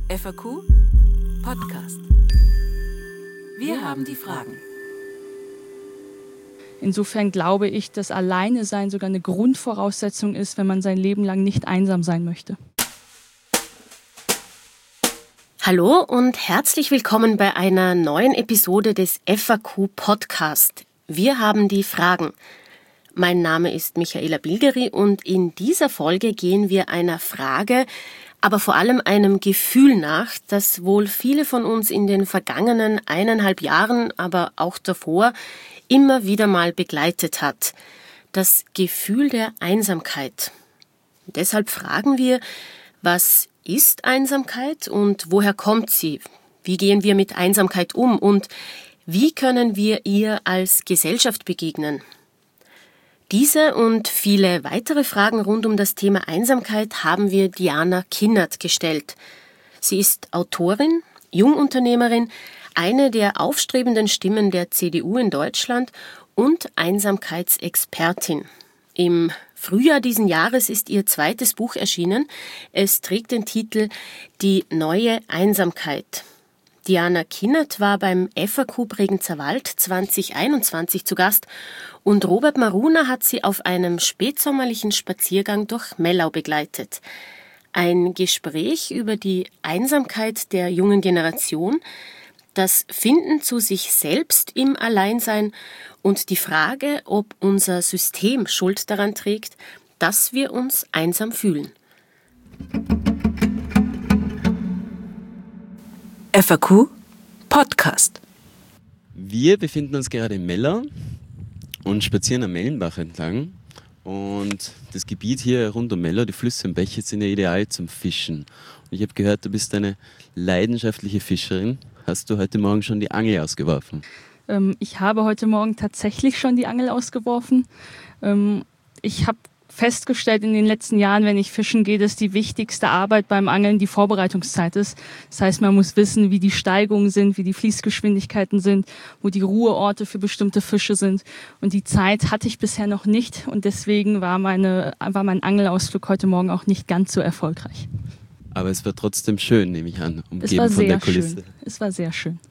FAQ Podcast. Wir haben die Fragen. Insofern glaube ich, dass Alleine-Sein sogar eine Grundvoraussetzung ist, wenn man sein Leben lang nicht einsam sein möchte. Hallo und herzlich willkommen bei einer neuen Episode des FAQ Podcast. Wir haben die Fragen. Mein Name ist Michaela Bilgeri und in dieser Folge gehen wir einer Frage, aber vor allem einem Gefühl nach, das wohl viele von uns in den vergangenen 1,5 Jahren, aber auch davor, immer wieder mal begleitet hat. Das Gefühl der Einsamkeit. Deshalb fragen wir, was ist Einsamkeit und woher kommt sie? Wie gehen wir mit Einsamkeit um und wie können wir ihr als Gesellschaft begegnen? Diese und viele weitere Fragen rund um das Thema Einsamkeit haben wir Diana Kinnert gestellt. Sie ist Autorin, Jungunternehmerin, eine der aufstrebenden Stimmen der CDU in Deutschland und Einsamkeitsexpertin. Im Frühjahr diesen Jahres ist ihr zweites Buch erschienen. Es trägt den Titel Die neue Einsamkeit. Diana Kinnert war beim FAQ Bregenzer Wald 2021 zu Gast und Robert Maruna hat sie auf einem spätsommerlichen Spaziergang durch Mellau begleitet. Ein Gespräch über die Einsamkeit der jungen Generation, das Finden zu sich selbst im Alleinsein und die Frage, ob unser System Schuld daran trägt, dass wir uns einsam fühlen. FAQ Podcast. Wir befinden uns gerade in Mellau und spazieren am Mellenbach entlang. Und das Gebiet hier rund um Mellau, die Flüsse und Bäche, sind ja ideal zum Fischen. Und ich habe gehört, du bist eine leidenschaftliche Fischerin. Hast du heute Morgen schon die Angel ausgeworfen? Ich habe heute Morgen tatsächlich schon die Angel ausgeworfen. Ich habe festgestellt in den letzten Jahren, wenn ich fischen gehe, dass die wichtigste Arbeit beim Angeln die Vorbereitungszeit ist. Das heißt, man muss wissen, wie die Steigungen sind, wie die Fließgeschwindigkeiten sind, wo die Ruheorte für bestimmte Fische sind. Und die Zeit hatte ich bisher noch nicht und deswegen war mein Angelausflug heute Morgen auch nicht ganz so erfolgreich. Aber es war trotzdem schön, nehme ich an, Es war umgeben von der sehr Kulisse. schön. Es war sehr schön.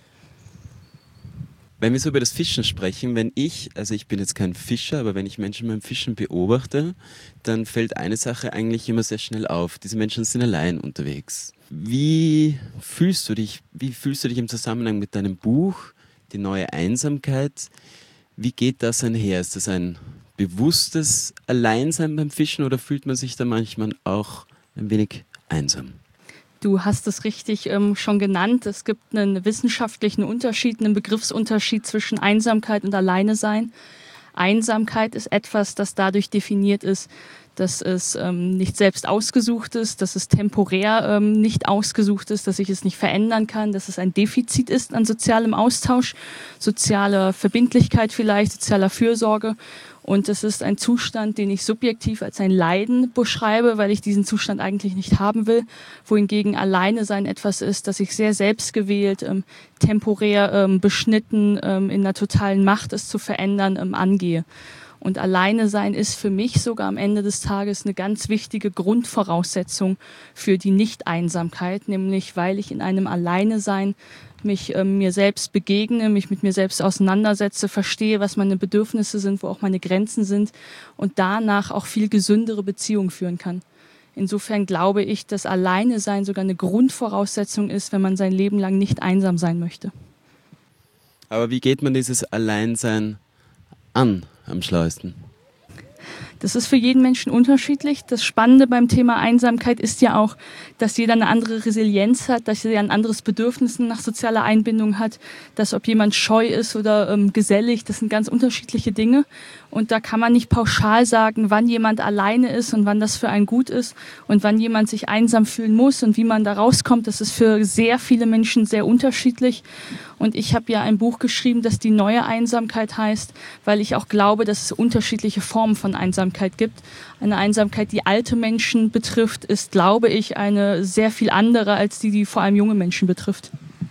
Wenn wir so über das Fischen sprechen, ich bin jetzt kein Fischer, aber wenn ich Menschen beim Fischen beobachte, dann fällt eine Sache eigentlich immer sehr schnell auf. Diese Menschen sind allein unterwegs. Wie fühlst du dich im Zusammenhang mit deinem Buch, Die neue Einsamkeit? Wie geht das einher? Ist das ein bewusstes Alleinsein beim Fischen oder fühlt man sich da manchmal auch ein wenig einsam? Du hast es richtig schon genannt. Es gibt einen wissenschaftlichen Unterschied, einen Begriffsunterschied zwischen Einsamkeit und Alleine-Sein. Einsamkeit ist etwas, das dadurch definiert ist, dass es nicht selbst ausgesucht ist, dass es temporär nicht ausgesucht ist, dass ich es nicht verändern kann, dass es ein Defizit ist an sozialem Austausch, sozialer Verbindlichkeit vielleicht, sozialer Fürsorge. Und es ist ein Zustand, den ich subjektiv als ein Leiden beschreibe, weil ich diesen Zustand eigentlich nicht haben will. Wohingegen Alleine-Sein etwas ist, das ich sehr selbstgewählt, temporär beschnitten, in einer totalen Macht, es zu verändern, angehe. Und Alleine-Sein ist für mich sogar am Ende des Tages eine ganz wichtige Grundvoraussetzung für die Nicht-Einsamkeit, nämlich weil ich in einem Alleine-Sein mich mir selbst begegne, mich mit mir selbst auseinandersetze, verstehe, was meine Bedürfnisse sind, wo auch meine Grenzen sind und danach auch viel gesündere Beziehungen führen kann. Insofern glaube ich, dass Alleine-Sein sogar eine Grundvoraussetzung ist, wenn man sein Leben lang nicht einsam sein möchte. Aber wie geht man dieses Alleinsein an am schlauesten? Das ist für jeden Menschen unterschiedlich. Das Spannende beim Thema Einsamkeit ist ja auch, dass jeder eine andere Resilienz hat, dass jeder ein anderes Bedürfnis nach sozialer Einbindung hat, dass ob jemand scheu ist oder gesellig, das sind ganz unterschiedliche Dinge. Und da kann man nicht pauschal sagen, wann jemand alleine ist und wann das für einen gut ist und wann jemand sich einsam fühlen muss und wie man da rauskommt. Das ist für sehr viele Menschen sehr unterschiedlich. Und ich habe ja ein Buch geschrieben, das die neue Einsamkeit heißt, weil ich auch glaube, dass es unterschiedliche Formen von Einsamkeit gibt. Eine Einsamkeit, die alte Menschen betrifft, ist, glaube ich, eine sehr viel andere als die vor allem junge Menschen betrifft.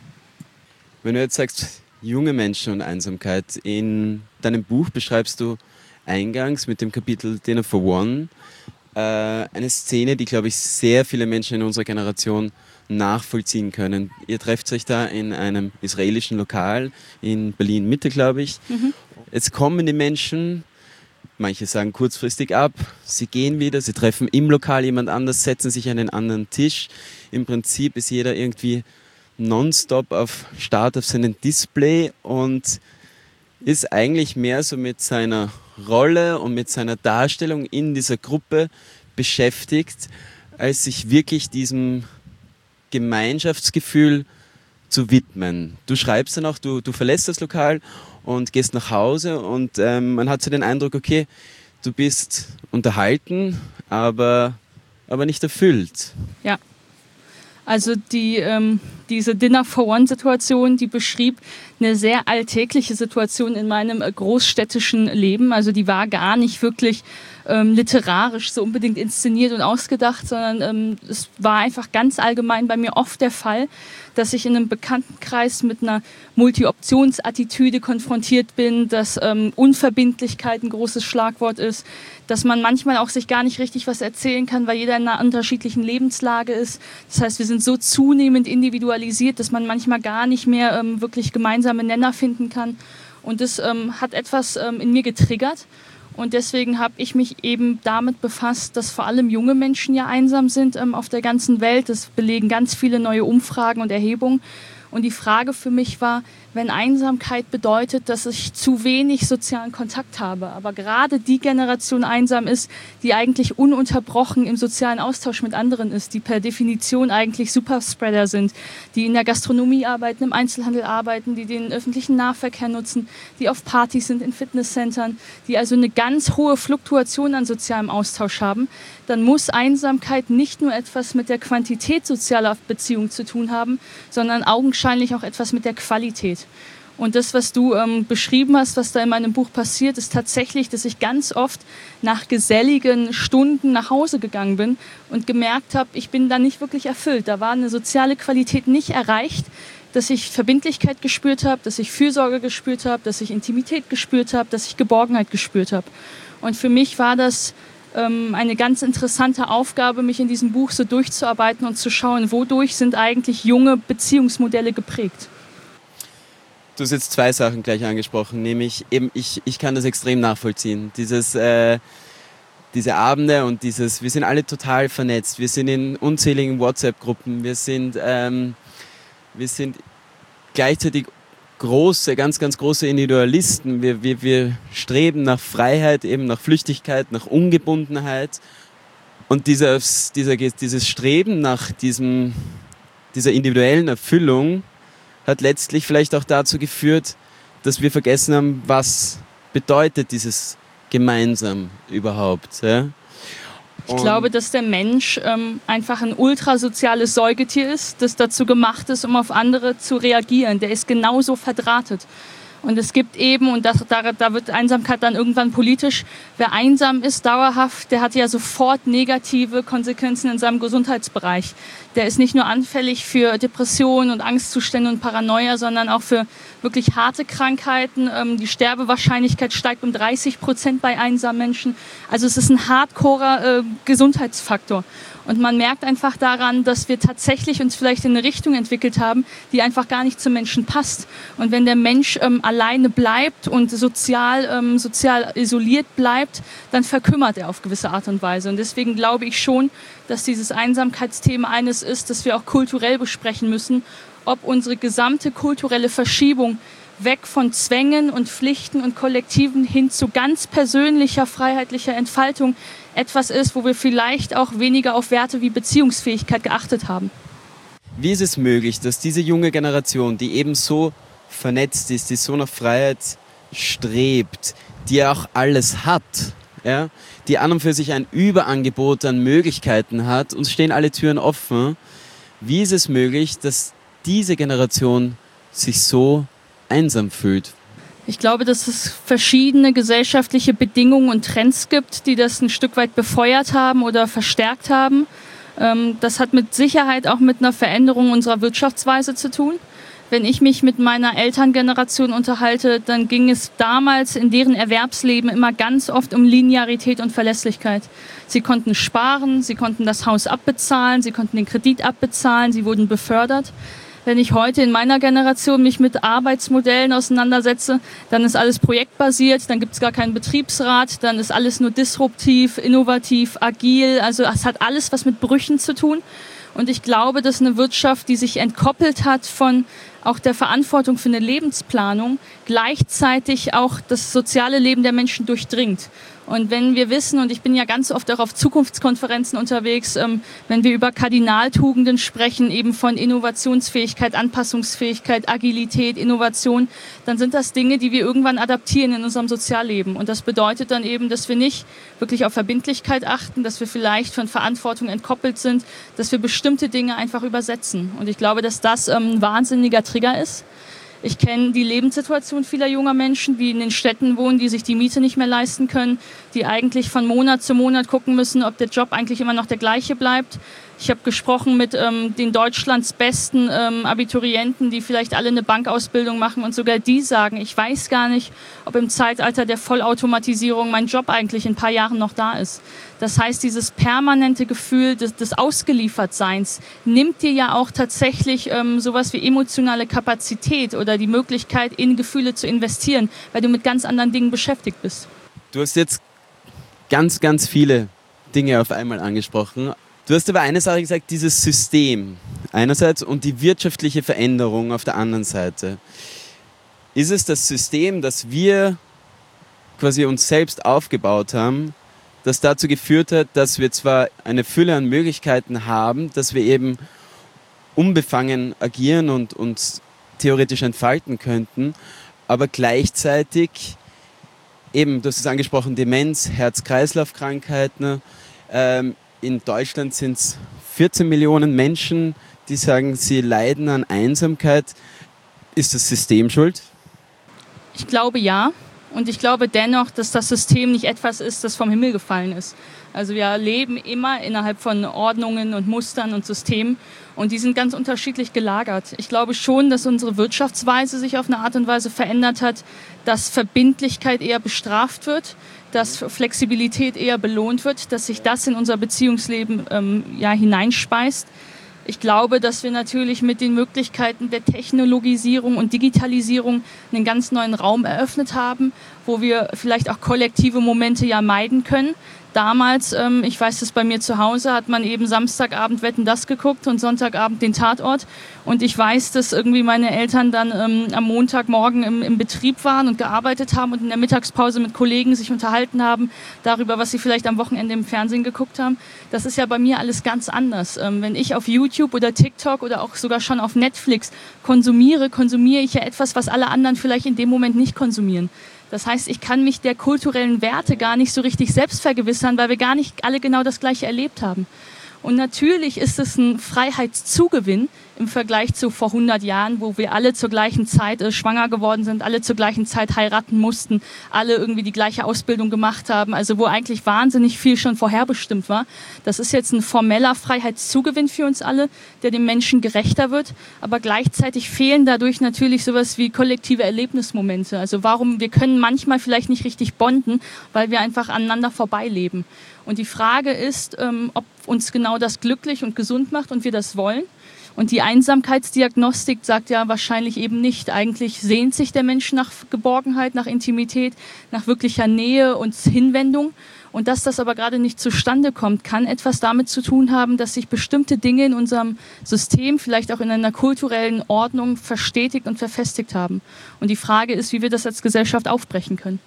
Wenn du jetzt sagst, junge Menschen und Einsamkeit, in deinem Buch beschreibst du eingangs mit dem Kapitel Dinner for One eine Szene, die, glaube ich, sehr viele Menschen in unserer Generation nachvollziehen können. Ihr trefft euch da in einem israelischen Lokal in Berlin-Mitte, glaube ich. Jetzt kommen die Menschen, manche sagen kurzfristig ab, sie gehen wieder, sie treffen im Lokal jemand anders, setzen sich an einen anderen Tisch. Im Prinzip ist jeder irgendwie nonstop auf Start auf seinem Display und ist eigentlich mehr so mit seiner Rolle und mit seiner Darstellung in dieser Gruppe beschäftigt, als sich wirklich diesem Gemeinschaftsgefühl zu widmen. Du schreibst dann auch, du verlässt das Lokal und gehst nach Hause und man hat so den Eindruck, okay, du bist unterhalten, aber nicht erfüllt. Ja. Also diese Dinner-for-One-Situation, die beschrieb eine sehr alltägliche Situation in meinem großstädtischen Leben. Also die war gar nicht wirklich literarisch so unbedingt inszeniert und ausgedacht, sondern es war einfach ganz allgemein bei mir oft der Fall, dass ich in einem Bekanntenkreis mit einer Multi-Options-Attitüde konfrontiert bin, dass Unverbindlichkeit ein großes Schlagwort ist, dass man manchmal auch sich gar nicht richtig was erzählen kann, weil jeder in einer unterschiedlichen Lebenslage ist. Das heißt, wir sind so zunehmend individualisiert, dass man manchmal gar nicht mehr wirklich gemeinsame Nenner finden kann. Und das hat etwas in mir getriggert. Und deswegen habe ich mich eben damit befasst, dass vor allem junge Menschen ja einsam sind auf der ganzen Welt. Das belegen ganz viele neue Umfragen und Erhebungen. Und die Frage für mich war, wenn Einsamkeit bedeutet, dass ich zu wenig sozialen Kontakt habe, aber gerade die Generation einsam ist, die eigentlich ununterbrochen im sozialen Austausch mit anderen ist, die per Definition eigentlich Superspreader sind, die in der Gastronomie arbeiten, im Einzelhandel arbeiten, die den öffentlichen Nahverkehr nutzen, die auf Partys sind, in Fitnesscentern, die also eine ganz hohe Fluktuation an sozialem Austausch haben, dann muss Einsamkeit nicht nur etwas mit der Quantität sozialer Beziehungen zu tun haben, sondern augenscheinlich auch etwas mit der Qualität. Und das, was du beschrieben hast, was da in meinem Buch passiert, ist tatsächlich, dass ich ganz oft nach geselligen Stunden nach Hause gegangen bin und gemerkt habe, ich bin da nicht wirklich erfüllt. Da war eine soziale Qualität nicht erreicht, dass ich Verbindlichkeit gespürt habe, dass ich Fürsorge gespürt habe, dass ich Intimität gespürt habe, dass ich Geborgenheit gespürt habe. Und für mich war das eine ganz interessante Aufgabe, mich in diesem Buch so durchzuarbeiten und zu schauen, wodurch sind eigentlich junge Beziehungsmodelle geprägt. Du hast jetzt zwei Sachen gleich angesprochen, nämlich eben ich kann das extrem nachvollziehen. Diese Abende und wir sind alle total vernetzt, wir sind in unzähligen WhatsApp-Gruppen, wir sind gleichzeitig ganz, ganz große Individualisten. Wir streben nach Freiheit, eben nach Flüchtigkeit, nach Ungebundenheit. Und dieses Streben nach dieser individuellen Erfüllung hat letztlich vielleicht auch dazu geführt, dass wir vergessen haben, was bedeutet dieses gemeinsam überhaupt. Ja? Ich glaube, dass der Mensch einfach ein ultrasoziales Säugetier ist, das dazu gemacht ist, um auf andere zu reagieren. Der ist genauso verdrahtet. Und es gibt eben, und da wird Einsamkeit dann irgendwann politisch, wer einsam ist dauerhaft, der hat ja sofort negative Konsequenzen in seinem Gesundheitsbereich. Der ist nicht nur anfällig für Depressionen und Angstzustände und Paranoia, sondern auch für wirklich harte Krankheiten. Die Sterbewahrscheinlichkeit steigt um 30% bei einsamen Menschen. Also es ist ein hardcorer Gesundheitsfaktor. Und man merkt einfach daran, dass wir tatsächlich uns vielleicht in eine Richtung entwickelt haben, die einfach gar nicht zum Menschen passt. Und wenn der Mensch alleine bleibt und sozial isoliert bleibt, dann verkümmert er auf gewisse Art und Weise. Und deswegen glaube ich schon, dass dieses Einsamkeitsthema eines ist, das wir auch kulturell besprechen müssen, ob unsere gesamte kulturelle Verschiebung weg von Zwängen und Pflichten und Kollektiven hin zu ganz persönlicher, freiheitlicher Entfaltung etwas ist, wo wir vielleicht auch weniger auf Werte wie Beziehungsfähigkeit geachtet haben. Wie ist es möglich, dass diese junge Generation, die eben so vernetzt ist, die so nach Freiheit strebt, die auch alles hat, ja, die an und für sich ein Überangebot an Möglichkeiten hat, uns stehen alle Türen offen, wie ist es möglich, dass diese Generation sich so einsam fühlt? Ich glaube, dass es verschiedene gesellschaftliche Bedingungen und Trends gibt, die das ein Stück weit befeuert haben oder verstärkt haben. Das hat mit Sicherheit auch mit einer Veränderung unserer Wirtschaftsweise zu tun. Wenn ich mich mit meiner Elterngeneration unterhalte, dann ging es damals in deren Erwerbsleben immer ganz oft um Linearität und Verlässlichkeit. Sie konnten sparen, sie konnten das Haus abbezahlen, sie konnten den Kredit abbezahlen, sie wurden befördert. Wenn ich heute in meiner Generation mich mit Arbeitsmodellen auseinandersetze, dann ist alles projektbasiert, dann gibt es gar keinen Betriebsrat, dann ist alles nur disruptiv, innovativ, agil. Also es hat alles was mit Brüchen zu tun. Und ich glaube, dass eine Wirtschaft, die sich entkoppelt hat von auch der Verantwortung für eine Lebensplanung, gleichzeitig auch das soziale Leben der Menschen durchdringt. Und wenn wir wissen, und ich bin ja ganz oft auch auf Zukunftskonferenzen unterwegs, wenn wir über Kardinaltugenden sprechen, eben von Innovationsfähigkeit, Anpassungsfähigkeit, Agilität, Innovation, dann sind das Dinge, die wir irgendwann adaptieren in unserem Sozialleben. Und das bedeutet dann eben, dass wir nicht wirklich auf Verbindlichkeit achten, dass wir vielleicht von Verantwortung entkoppelt sind, dass wir bestimmte Dinge einfach übersetzen. Und ich glaube, dass das ein wahnsinniger Trigger ist. Ich kenne die Lebenssituation vieler junger Menschen, die in den Städten wohnen, die sich die Miete nicht mehr leisten können, die eigentlich von Monat zu Monat gucken müssen, ob der Job eigentlich immer noch der gleiche bleibt. Ich habe gesprochen mit den Deutschlands besten Abiturienten, die vielleicht alle eine Bankausbildung machen und sogar die sagen, ich weiß gar nicht, ob im Zeitalter der Vollautomatisierung mein Job eigentlich in ein paar Jahren noch da ist. Das heißt, dieses permanente Gefühl des Ausgeliefertseins nimmt dir ja auch tatsächlich sowas wie emotionale Kapazität oder die Möglichkeit, in Gefühle zu investieren, weil du mit ganz anderen Dingen beschäftigt bist. Du hast jetzt ganz, ganz viele Dinge auf einmal angesprochen. Du hast aber eine Sache gesagt, dieses System einerseits und die wirtschaftliche Veränderung auf der anderen Seite. Ist es das System, das wir quasi uns selbst aufgebaut haben, das dazu geführt hat, dass wir zwar eine Fülle an Möglichkeiten haben, dass wir eben unbefangen agieren und uns theoretisch entfalten könnten, aber gleichzeitig eben, du hast es angesprochen, Demenz, Herz-Kreislauf-Krankheiten. In Deutschland sind es 14 Millionen Menschen, die sagen, sie leiden an Einsamkeit. Ist das System schuld? Ich glaube ja. Und ich glaube dennoch, dass das System nicht etwas ist, das vom Himmel gefallen ist. Also wir leben immer innerhalb von Ordnungen und Mustern und Systemen und die sind ganz unterschiedlich gelagert. Ich glaube schon, dass unsere Wirtschaftsweise sich auf eine Art und Weise verändert hat, dass Verbindlichkeit eher bestraft wird, dass Flexibilität eher belohnt wird, dass sich das in unser Beziehungsleben hineinspeist. Ich glaube, dass wir natürlich mit den Möglichkeiten der Technologisierung und Digitalisierung einen ganz neuen Raum eröffnet haben, wo wir vielleicht auch kollektive Momente ja meiden können. Damals, ich weiß das bei mir zu Hause, hat man eben Samstagabend Wetten, das geguckt und Sonntagabend den Tatort. Und ich weiß, dass irgendwie meine Eltern dann am Montagmorgen im Betrieb waren und gearbeitet haben und in der Mittagspause mit Kollegen sich unterhalten haben darüber, was sie vielleicht am Wochenende im Fernsehen geguckt haben. Das ist ja bei mir alles ganz anders. Wenn ich auf YouTube oder TikTok oder auch sogar schon auf Netflix konsumiere ich ja etwas, was alle anderen vielleicht in dem Moment nicht konsumieren. Das heißt, ich kann mich der kulturellen Werte gar nicht so richtig selbst vergewissern, weil wir gar nicht alle genau das Gleiche erlebt haben. Und natürlich ist es ein Freiheitszugewinn im Vergleich zu vor 100 Jahren, wo wir alle zur gleichen Zeit schwanger geworden sind, alle zur gleichen Zeit heiraten mussten, alle irgendwie die gleiche Ausbildung gemacht haben, also wo eigentlich wahnsinnig viel schon vorherbestimmt war. Das ist jetzt ein formeller Freiheitszugewinn für uns alle, der dem Menschen gerechter wird, aber gleichzeitig fehlen dadurch natürlich sowas wie kollektive Erlebnismomente. Also wir können manchmal vielleicht nicht richtig bonden, weil wir einfach aneinander vorbeileben. Und die Frage ist, ob uns genau das glücklich und gesund macht und wir das wollen. Und die Einsamkeitsdiagnostik sagt ja wahrscheinlich eben nicht. Eigentlich sehnt sich der Mensch nach Geborgenheit, nach Intimität, nach wirklicher Nähe und Hinwendung. Und dass das aber gerade nicht zustande kommt, kann etwas damit zu tun haben, dass sich bestimmte Dinge in unserem System, vielleicht auch in einer kulturellen Ordnung, verstetigt und verfestigt haben. Und die Frage ist, wie wir das als Gesellschaft aufbrechen können.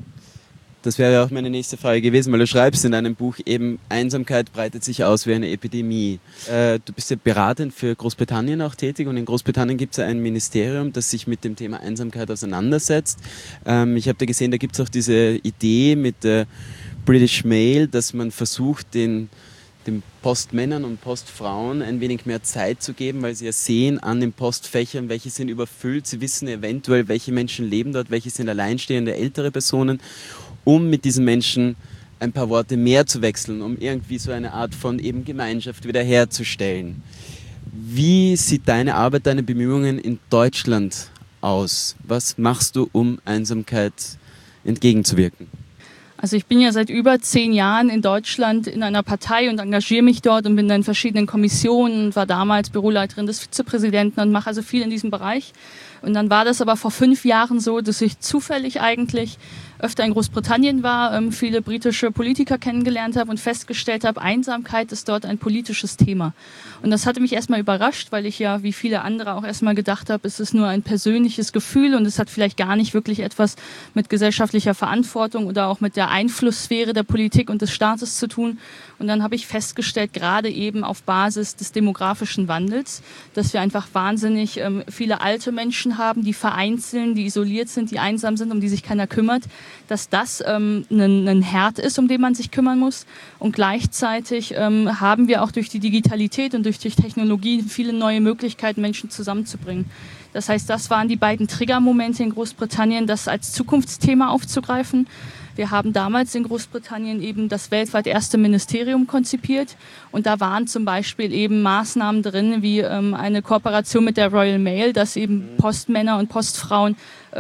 Das wäre auch meine nächste Frage gewesen, weil du schreibst in deinem Buch eben, Einsamkeit breitet sich aus wie eine Epidemie. Du bist ja beratend für Großbritannien auch tätig und in Großbritannien gibt es ja ein Ministerium, das sich mit dem Thema Einsamkeit auseinandersetzt. Ich habe da gesehen, da gibt es auch diese Idee mit der British Mail, dass man versucht, den Postmännern und Postfrauen ein wenig mehr Zeit zu geben, weil sie ja sehen an den Postfächern, welche sind überfüllt, sie wissen eventuell, welche Menschen leben dort, welche sind alleinstehende ältere Personen, um mit diesen Menschen ein paar Worte mehr zu wechseln, um irgendwie so eine Art von eben Gemeinschaft wiederherzustellen. Wie sieht deine Arbeit, deine Bemühungen in Deutschland aus? Was machst du, um Einsamkeit entgegenzuwirken? Also ich bin ja seit über 10 Jahren in Deutschland in einer Partei und engagiere mich dort und bin dann in verschiedenen Kommissionen, war damals Büroleiterin des Vizepräsidenten und mache also viel in diesem Bereich. Und dann war das aber vor 5 Jahren so, dass ich zufällig eigentlich öfter in Großbritannien war, viele britische Politiker kennengelernt habe und festgestellt habe, Einsamkeit ist dort ein politisches Thema. Und das hatte mich erstmal überrascht, weil ich ja wie viele andere auch erstmal gedacht habe, es ist nur ein persönliches Gefühl und es hat vielleicht gar nicht wirklich etwas mit gesellschaftlicher Verantwortung oder auch mit der Einflusssphäre der Politik und des Staates zu tun. Und dann habe ich festgestellt, gerade eben auf Basis des demografischen Wandels, dass wir einfach wahnsinnig viele alte Menschen haben, die vereinzeln, die isoliert sind, die einsam sind, um die sich keiner kümmert, dass das ein Herd ist, um den man sich kümmern muss. Und gleichzeitig haben wir auch durch die Digitalität und durch die Technologie viele neue Möglichkeiten, Menschen zusammenzubringen. Das heißt, das waren die beiden Triggermomente in Großbritannien, das als Zukunftsthema aufzugreifen. Wir haben damals in Großbritannien eben das weltweit erste Ministerium konzipiert und da waren zum Beispiel eben Maßnahmen drin, wie eine Kooperation mit der Royal Mail, dass eben Postmänner und Postfrauen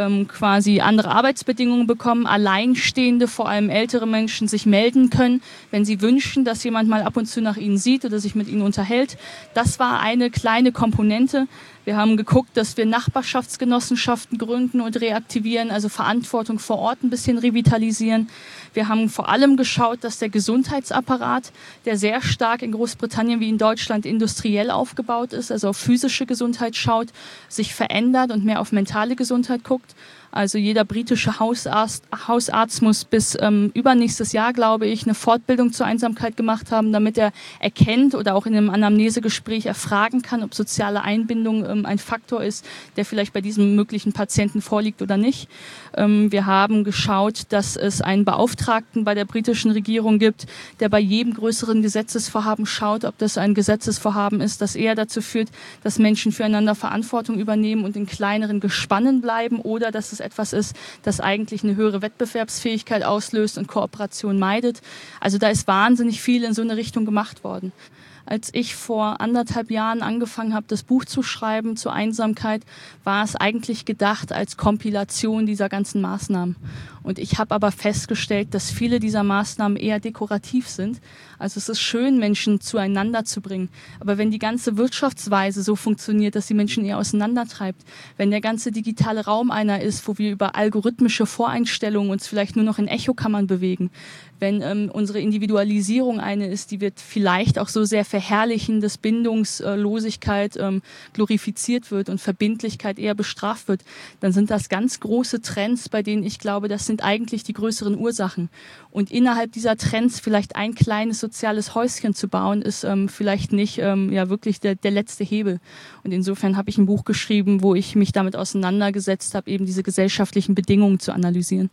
quasi andere Arbeitsbedingungen bekommen, Alleinstehende, vor allem ältere Menschen sich melden können, wenn sie wünschen, dass jemand mal ab und zu nach ihnen sieht oder sich mit ihnen unterhält. Das war eine kleine Komponente. Wir haben geguckt, dass wir Nachbarschaftsgenossenschaften gründen und reaktivieren, also Verantwortung vor Ort ein bisschen revitalisieren. Wir haben vor allem geschaut, dass der Gesundheitsapparat, der sehr stark in Großbritannien wie in Deutschland industriell aufgebaut ist, also auf physische Gesundheit schaut, sich verändert und mehr auf mentale Gesundheit guckt. Also jeder britische Hausarzt muss bis übernächstes Jahr, glaube ich, eine Fortbildung zur Einsamkeit gemacht haben, damit er erkennt oder auch in einem Anamnesegespräch erfragen kann, ob soziale Einbindung ein Faktor ist, der vielleicht bei diesem möglichen Patienten vorliegt oder nicht. Wir haben geschaut, dass es einen Beauftragten bei der britischen Regierung gibt, der bei jedem größeren Gesetzesvorhaben schaut, ob das ein Gesetzesvorhaben ist, das eher dazu führt, dass Menschen füreinander Verantwortung übernehmen und in kleineren Gespannen bleiben oder dass es etwas ist, das eigentlich eine höhere Wettbewerbsfähigkeit auslöst und Kooperation meidet. Also da ist wahnsinnig viel in so eine Richtung gemacht worden. Als ich vor 1,5 Jahren angefangen habe, das Buch zu schreiben zur Einsamkeit, war es eigentlich gedacht als Kompilation dieser ganzen Maßnahmen. Und ich habe aber festgestellt, dass viele dieser Maßnahmen eher dekorativ sind. Also es ist schön, Menschen zueinander zu bringen. Aber wenn die ganze Wirtschaftsweise so funktioniert, dass die Menschen eher auseinandertreibt, wenn der ganze digitale Raum einer ist, wo wir über algorithmische Voreinstellungen uns vielleicht nur noch in Echokammern bewegen, wenn unsere Individualisierung eine ist, die wird vielleicht auch so sehr verherrlichen, dass Bindungslosigkeit glorifiziert wird und Verbindlichkeit eher bestraft wird, dann sind das ganz große Trends, bei denen ich glaube, das sind eigentlich die größeren Ursachen. Und innerhalb dieser Trends vielleicht ein kleines soziales Häuschen zu bauen, ist vielleicht nicht wirklich der letzte Hebel. Und insofern habe ich ein Buch geschrieben, wo ich mich damit auseinandergesetzt habe, eben diese gesellschaftlichen Bedingungen zu analysieren.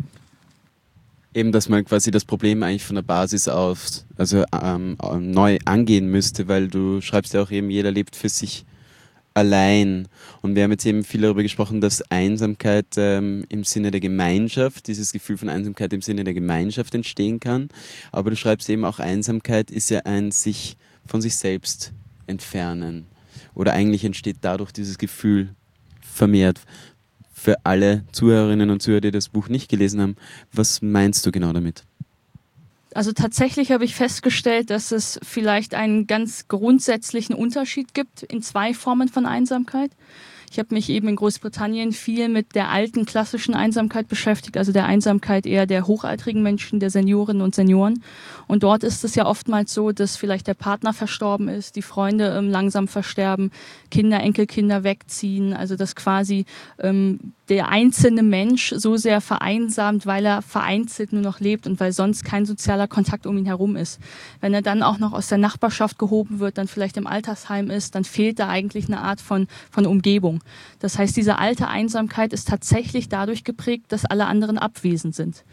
Eben, dass man quasi das Problem eigentlich von der Basis aus neu angehen müsste, weil du schreibst ja auch eben, jeder lebt für sich allein. Und wir haben jetzt eben viel darüber gesprochen, dass Einsamkeit im Sinne der Gemeinschaft, dieses Gefühl von Einsamkeit im Sinne der Gemeinschaft entstehen kann. Aber du schreibst eben auch, Einsamkeit ist ja ein sich von sich selbst entfernen. Oder eigentlich entsteht dadurch dieses Gefühl vermehrt. Für alle Zuhörerinnen und Zuhörer, die das Buch nicht gelesen haben, was meinst du genau damit? Also tatsächlich habe ich festgestellt, dass es vielleicht einen ganz grundsätzlichen Unterschied gibt in 2 Formen von Einsamkeit. Ich habe mich eben in Großbritannien viel mit der alten klassischen Einsamkeit beschäftigt, also der Einsamkeit eher der hochaltrigen Menschen, der Seniorinnen und Senioren. Und dort ist es ja oftmals so, dass vielleicht der Partner verstorben ist, die Freunde langsam versterben, Kinder, Enkelkinder wegziehen, also dass quasi der einzelne Mensch so sehr vereinsamt, weil er vereinzelt nur noch lebt und weil sonst kein sozialer Kontakt um ihn herum ist. Wenn er dann auch noch aus der Nachbarschaft gehoben wird, dann vielleicht im Altersheim ist, dann fehlt da eigentlich eine Art von Umgebung. Das heißt, diese alte Einsamkeit ist tatsächlich dadurch geprägt, dass alle anderen abwesend sind.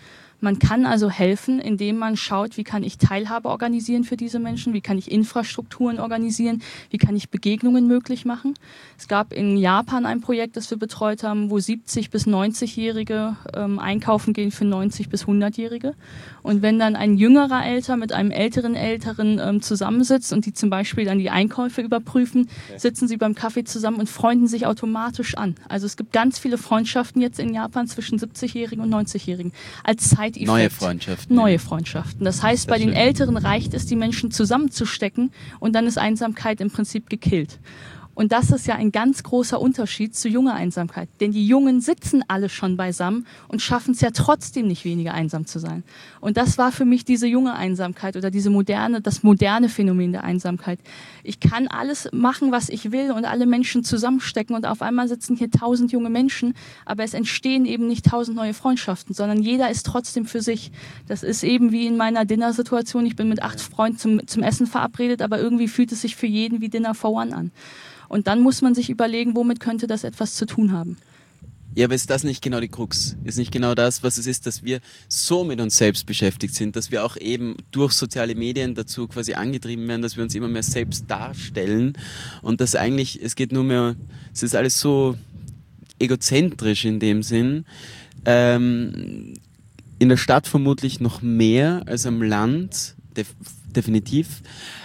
Man kann also helfen, indem man schaut, wie kann ich Teilhabe organisieren für diese Menschen, wie kann ich Infrastrukturen organisieren, wie kann ich Begegnungen möglich machen. Es gab in Japan ein Projekt, das wir betreut haben, wo 70- bis 90-Jährige einkaufen gehen für 90- bis 100-Jährige. Und wenn dann ein jüngerer Älter mit einem älteren zusammensitzt und die zum Beispiel dann die Einkäufe überprüfen, sitzen sie beim Kaffee zusammen und freunden sich automatisch an. Also es gibt ganz viele Freundschaften jetzt in Japan zwischen 70-Jährigen und 90-Jährigen als Zeiteffekt. Neue Freundschaften. Das heißt, bei den Älteren reicht es, die Menschen zusammenzustecken und dann ist Einsamkeit im Prinzip gekillt. Und das ist ja ein ganz großer Unterschied zu junger Einsamkeit. Denn die Jungen sitzen alle schon beisammen und schaffen es ja trotzdem nicht, weniger einsam zu sein. Und das war für mich diese junge Einsamkeit oder das moderne Phänomen der Einsamkeit. Ich kann alles machen, was ich will und alle Menschen zusammenstecken und auf einmal sitzen hier 1000 junge Menschen, aber es entstehen eben nicht 1000 neue Freundschaften, sondern jeder ist trotzdem für sich. Das ist eben wie in meiner Dinner-Situation. Ich bin mit 8 Freunden zum Essen verabredet, aber irgendwie fühlt es sich für jeden wie Dinner for One an. Und dann muss man sich überlegen, womit könnte das etwas zu tun haben. Ja, aber ist das nicht genau die Krux? Ist nicht genau das, was es ist, dass wir so mit uns selbst beschäftigt sind, dass wir auch eben durch soziale Medien dazu quasi angetrieben werden, dass wir uns immer mehr selbst darstellen und dass eigentlich, es ist alles so egozentrisch in dem Sinn. In der Stadt vermutlich noch mehr als am Land, definitiv.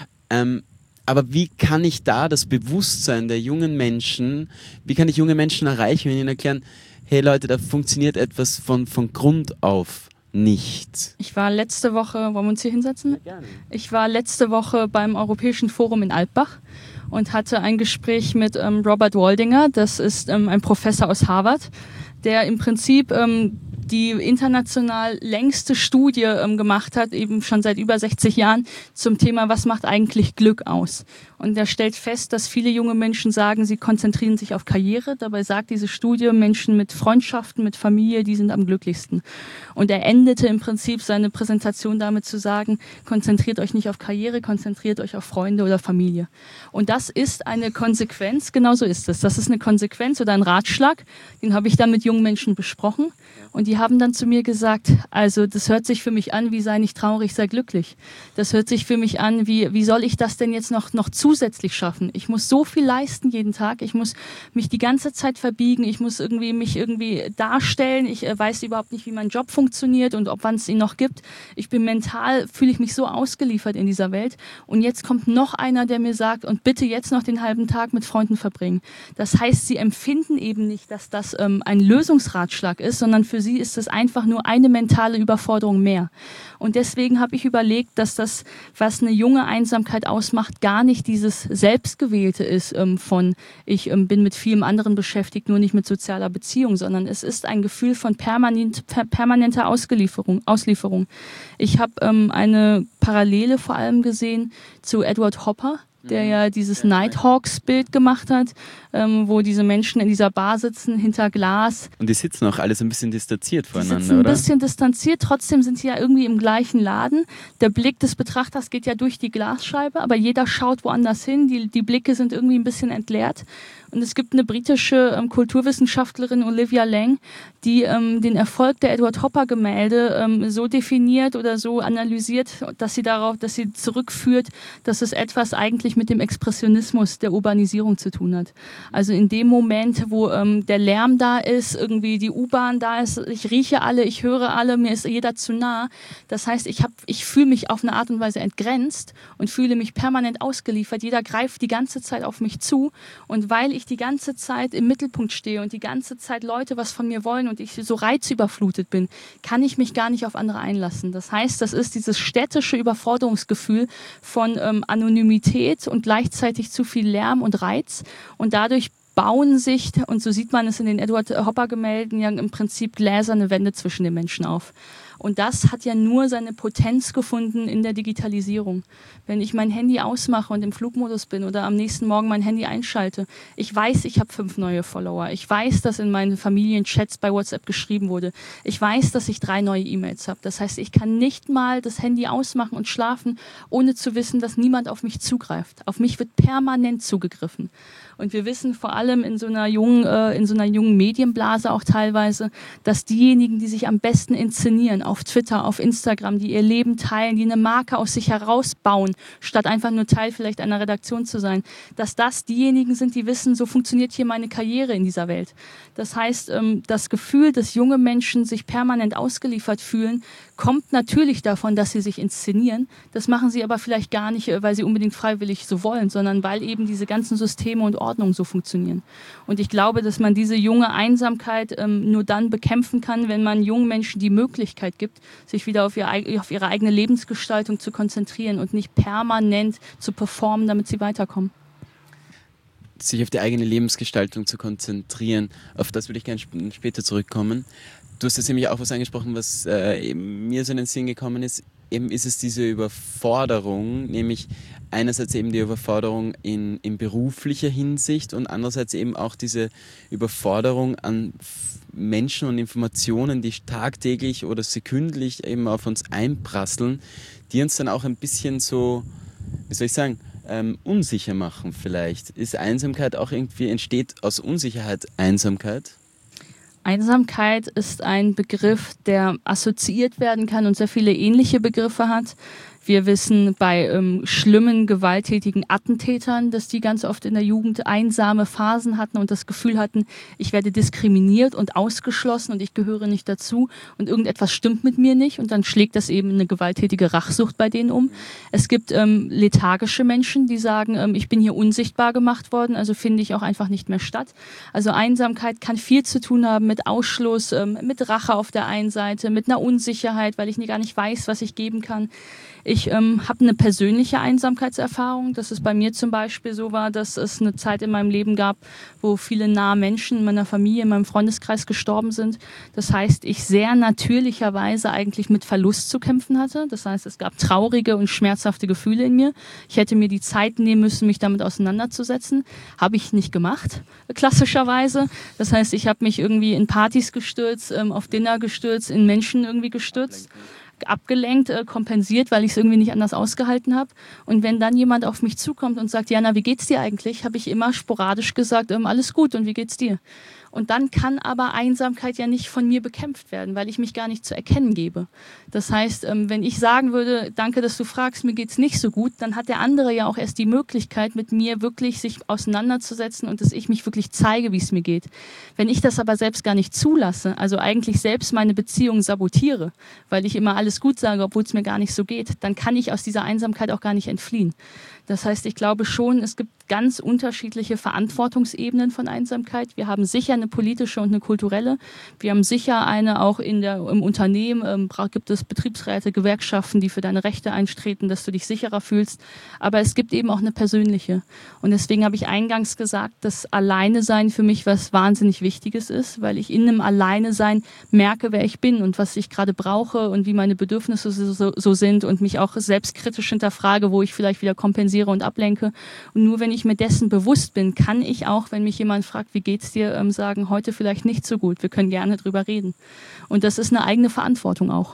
Aber wie kann ich da das Bewusstsein der jungen Menschen, wie kann ich junge Menschen erreichen, wenn ich ihnen erklären, hey Leute, da funktioniert etwas von Grund auf nicht. Ich war letzte Woche, wollen wir uns hier hinsetzen? Ja, gerne. Ich war letzte Woche beim Europäischen Forum in Altbach und hatte ein Gespräch mit Robert Waldinger, das ist ein Professor aus Harvard, der im Prinzip die international längste Studie gemacht hat, eben schon seit über 60 Jahren, zum Thema, was macht eigentlich Glück aus? Und er stellt fest, dass viele junge Menschen sagen, sie konzentrieren sich auf Karriere. Dabei sagt diese Studie, Menschen mit Freundschaften, mit Familie, die sind am glücklichsten. Und er endete im Prinzip seine Präsentation damit zu sagen, konzentriert euch nicht auf Karriere, konzentriert euch auf Freunde oder Familie. Und das ist eine Konsequenz, genau so ist es. Das ist eine Konsequenz oder ein Ratschlag, den habe ich dann mit jungen Menschen besprochen. Und die haben dann zu mir gesagt, also das hört sich für mich an, wie sei nicht traurig, sei glücklich. Das hört sich für mich an, wie soll ich das denn jetzt noch zusätzlich schaffen? Ich muss so viel leisten jeden Tag, ich muss mich die ganze Zeit verbiegen, ich muss mich irgendwie darstellen, ich weiß überhaupt nicht, wie mein Job funktioniert und wann es ihn noch gibt. Ich bin mental, fühle ich mich so ausgeliefert in dieser Welt. Und jetzt kommt noch einer, der mir sagt, und bitte jetzt noch den halben Tag mit Freunden verbringen. Das heißt, sie empfinden eben nicht, dass das ein Lösungsratschlag ist, sondern für sie ist es einfach nur eine mentale Überforderung mehr. Und deswegen habe ich überlegt, dass das, was eine junge Einsamkeit ausmacht, gar nicht dieses Selbstgewählte ist von ich bin mit vielem anderen beschäftigt, nur nicht mit sozialer Beziehung, sondern es ist ein Gefühl von permanenter Auslieferung. Ich habe eine Parallele vor allem gesehen zu Edward Hopper, der ja dieses Nighthawks-Bild gemacht hat, wo diese Menschen in dieser Bar sitzen, hinter Glas. Und die sitzen auch alle so ein bisschen distanziert voneinander, oder? Die sitzen ein bisschen distanziert, trotzdem sind sie ja irgendwie im gleichen Laden. Der Blick des Betrachters geht ja durch die Glasscheibe, aber jeder schaut woanders hin, die Blicke sind irgendwie ein bisschen entleert. Und es gibt eine britische Kulturwissenschaftlerin, Olivia Laing, die den Erfolg der Edward Hopper-Gemälde so definiert oder so analysiert, dass sie zurückführt, dass es etwas eigentlich mit dem Expressionismus der Urbanisierung zu tun hat. Also in dem Moment, wo der Lärm da ist, irgendwie die U-Bahn da ist, ich rieche alle, ich höre alle, mir ist jeder zu nah. Das heißt, ich fühle mich auf eine Art und Weise entgrenzt und fühle mich permanent ausgeliefert. Jeder greift die ganze Zeit auf mich zu und weil ich die ganze Zeit im Mittelpunkt stehe und die ganze Zeit Leute was von mir wollen und ich so reizüberflutet bin, kann ich mich gar nicht auf andere einlassen. Das heißt, das ist dieses städtische Überforderungsgefühl von Anonymität und gleichzeitig zu viel Lärm und Reiz und dadurch bauen sich, und so sieht man es in den Edward Hopper-Gemälden, ja im Prinzip gläserne Wände zwischen den Menschen auf. Und das hat ja nur seine Potenz gefunden in der Digitalisierung. Wenn ich mein Handy ausmache und im Flugmodus bin oder am nächsten Morgen mein Handy einschalte, ich weiß, ich habe 5 neue Follower. Ich weiß, dass in meinen Familienchats bei WhatsApp geschrieben wurde. Ich weiß, dass ich 3 neue E-Mails habe. Das heißt, ich kann nicht mal das Handy ausmachen und schlafen, ohne zu wissen, dass niemand auf mich zugreift. Auf mich wird permanent zugegriffen. Und wir wissen vor allem in so einer jungen Medienblase auch teilweise, dass diejenigen, die sich am besten inszenieren, auf Twitter, auf Instagram, die ihr Leben teilen, die eine Marke aus sich herausbauen, statt einfach nur Teil vielleicht einer Redaktion zu sein, dass das diejenigen sind, die wissen, so funktioniert hier meine Karriere in dieser Welt. Das heißt, das Gefühl, dass junge Menschen sich permanent ausgeliefert fühlen, kommt natürlich davon, dass sie sich inszenieren. Das machen sie aber vielleicht gar nicht, weil sie unbedingt freiwillig so wollen, sondern weil eben diese ganzen Systeme und Ordnungen so funktionieren. Und ich glaube, dass man diese junge Einsamkeit nur dann bekämpfen kann, wenn man jungen Menschen die Möglichkeit gibt, sich wieder auf ihre eigene Lebensgestaltung zu konzentrieren und nicht permanent zu performen, damit sie weiterkommen. Sich auf die eigene Lebensgestaltung zu konzentrieren, auf das würde ich gerne später zurückkommen. Du hast jetzt nämlich auch was angesprochen, was mir so in den Sinn gekommen ist. Eben ist es diese Überforderung, nämlich einerseits eben die Überforderung in beruflicher Hinsicht und andererseits eben auch diese Überforderung an Menschen und Informationen, die tagtäglich oder sekündlich eben auf uns einprasseln, die uns dann auch ein bisschen so, wie soll ich sagen, unsicher machen vielleicht. Ist Einsamkeit auch irgendwie, entsteht aus Unsicherheit Einsamkeit? Einsamkeit ist ein Begriff, der assoziiert werden kann und sehr viele ähnliche Begriffe hat. Wir wissen bei schlimmen, gewalttätigen Attentätern, dass die ganz oft in der Jugend einsame Phasen hatten und das Gefühl hatten, ich werde diskriminiert und ausgeschlossen und ich gehöre nicht dazu und irgendetwas stimmt mit mir nicht und dann schlägt das eben eine gewalttätige Rachsucht bei denen um. Es gibt lethargische Menschen, die sagen, ich bin hier unsichtbar gemacht worden, also finde ich auch einfach nicht mehr statt. Also Einsamkeit kann viel zu tun haben mit Ausschluss, mit Rache auf der einen Seite, mit einer Unsicherheit, weil ich gar nicht weiß, was ich geben kann. Ich habe eine persönliche Einsamkeitserfahrung, dass es bei mir zum Beispiel so war, dass es eine Zeit in meinem Leben gab, wo viele nahe Menschen in meiner Familie, in meinem Freundeskreis gestorben sind. Das heißt, ich sehr natürlicherweise eigentlich mit Verlust zu kämpfen hatte. Das heißt, es gab traurige und schmerzhafte Gefühle in mir. Ich hätte mir die Zeit nehmen müssen, mich damit auseinanderzusetzen. Habe ich nicht gemacht, klassischerweise. Das heißt, ich habe mich irgendwie in Partys gestürzt, auf Dinner gestürzt, in Menschen irgendwie gestürzt. Abgelenkt, kompensiert, weil ich es irgendwie nicht anders ausgehalten habe. Und wenn dann jemand auf mich zukommt und sagt, Jana, wie geht's dir eigentlich, habe ich immer sporadisch gesagt, alles gut und wie geht's dir? Und dann kann aber Einsamkeit ja nicht von mir bekämpft werden, weil ich mich gar nicht zu erkennen gebe. Das heißt, wenn ich sagen würde, danke, dass du fragst, mir geht's nicht so gut, dann hat der andere ja auch erst die Möglichkeit, mit mir wirklich sich auseinanderzusetzen und dass ich mich wirklich zeige, wie es mir geht. Wenn ich das aber selbst gar nicht zulasse, also eigentlich selbst meine Beziehung sabotiere, weil ich immer alles gut sage, obwohl es mir gar nicht so geht, dann kann ich aus dieser Einsamkeit auch gar nicht entfliehen. Das heißt, ich glaube schon, es gibt ganz unterschiedliche Verantwortungsebenen von Einsamkeit. Wir haben sicher eine politische und eine kulturelle. Wir haben sicher eine auch im Unternehmen. Gibt es Betriebsräte, Gewerkschaften, die für deine Rechte eintreten, dass du dich sicherer fühlst. Aber es gibt eben auch eine persönliche. Und deswegen habe ich eingangs gesagt, dass Alleine-Sein für mich was wahnsinnig Wichtiges ist, weil ich in einem Alleine-Sein merke, wer ich bin und was ich gerade brauche und wie meine Bedürfnisse so sind und mich auch selbstkritisch hinterfrage, wo ich vielleicht wieder kompensiere und ablenke. Und nur wenn ich mir dessen bewusst bin, kann ich auch, wenn mich jemand fragt, wie geht's dir, sagen, heute vielleicht nicht so gut. Wir können gerne drüber reden. Und das ist eine eigene Verantwortung auch.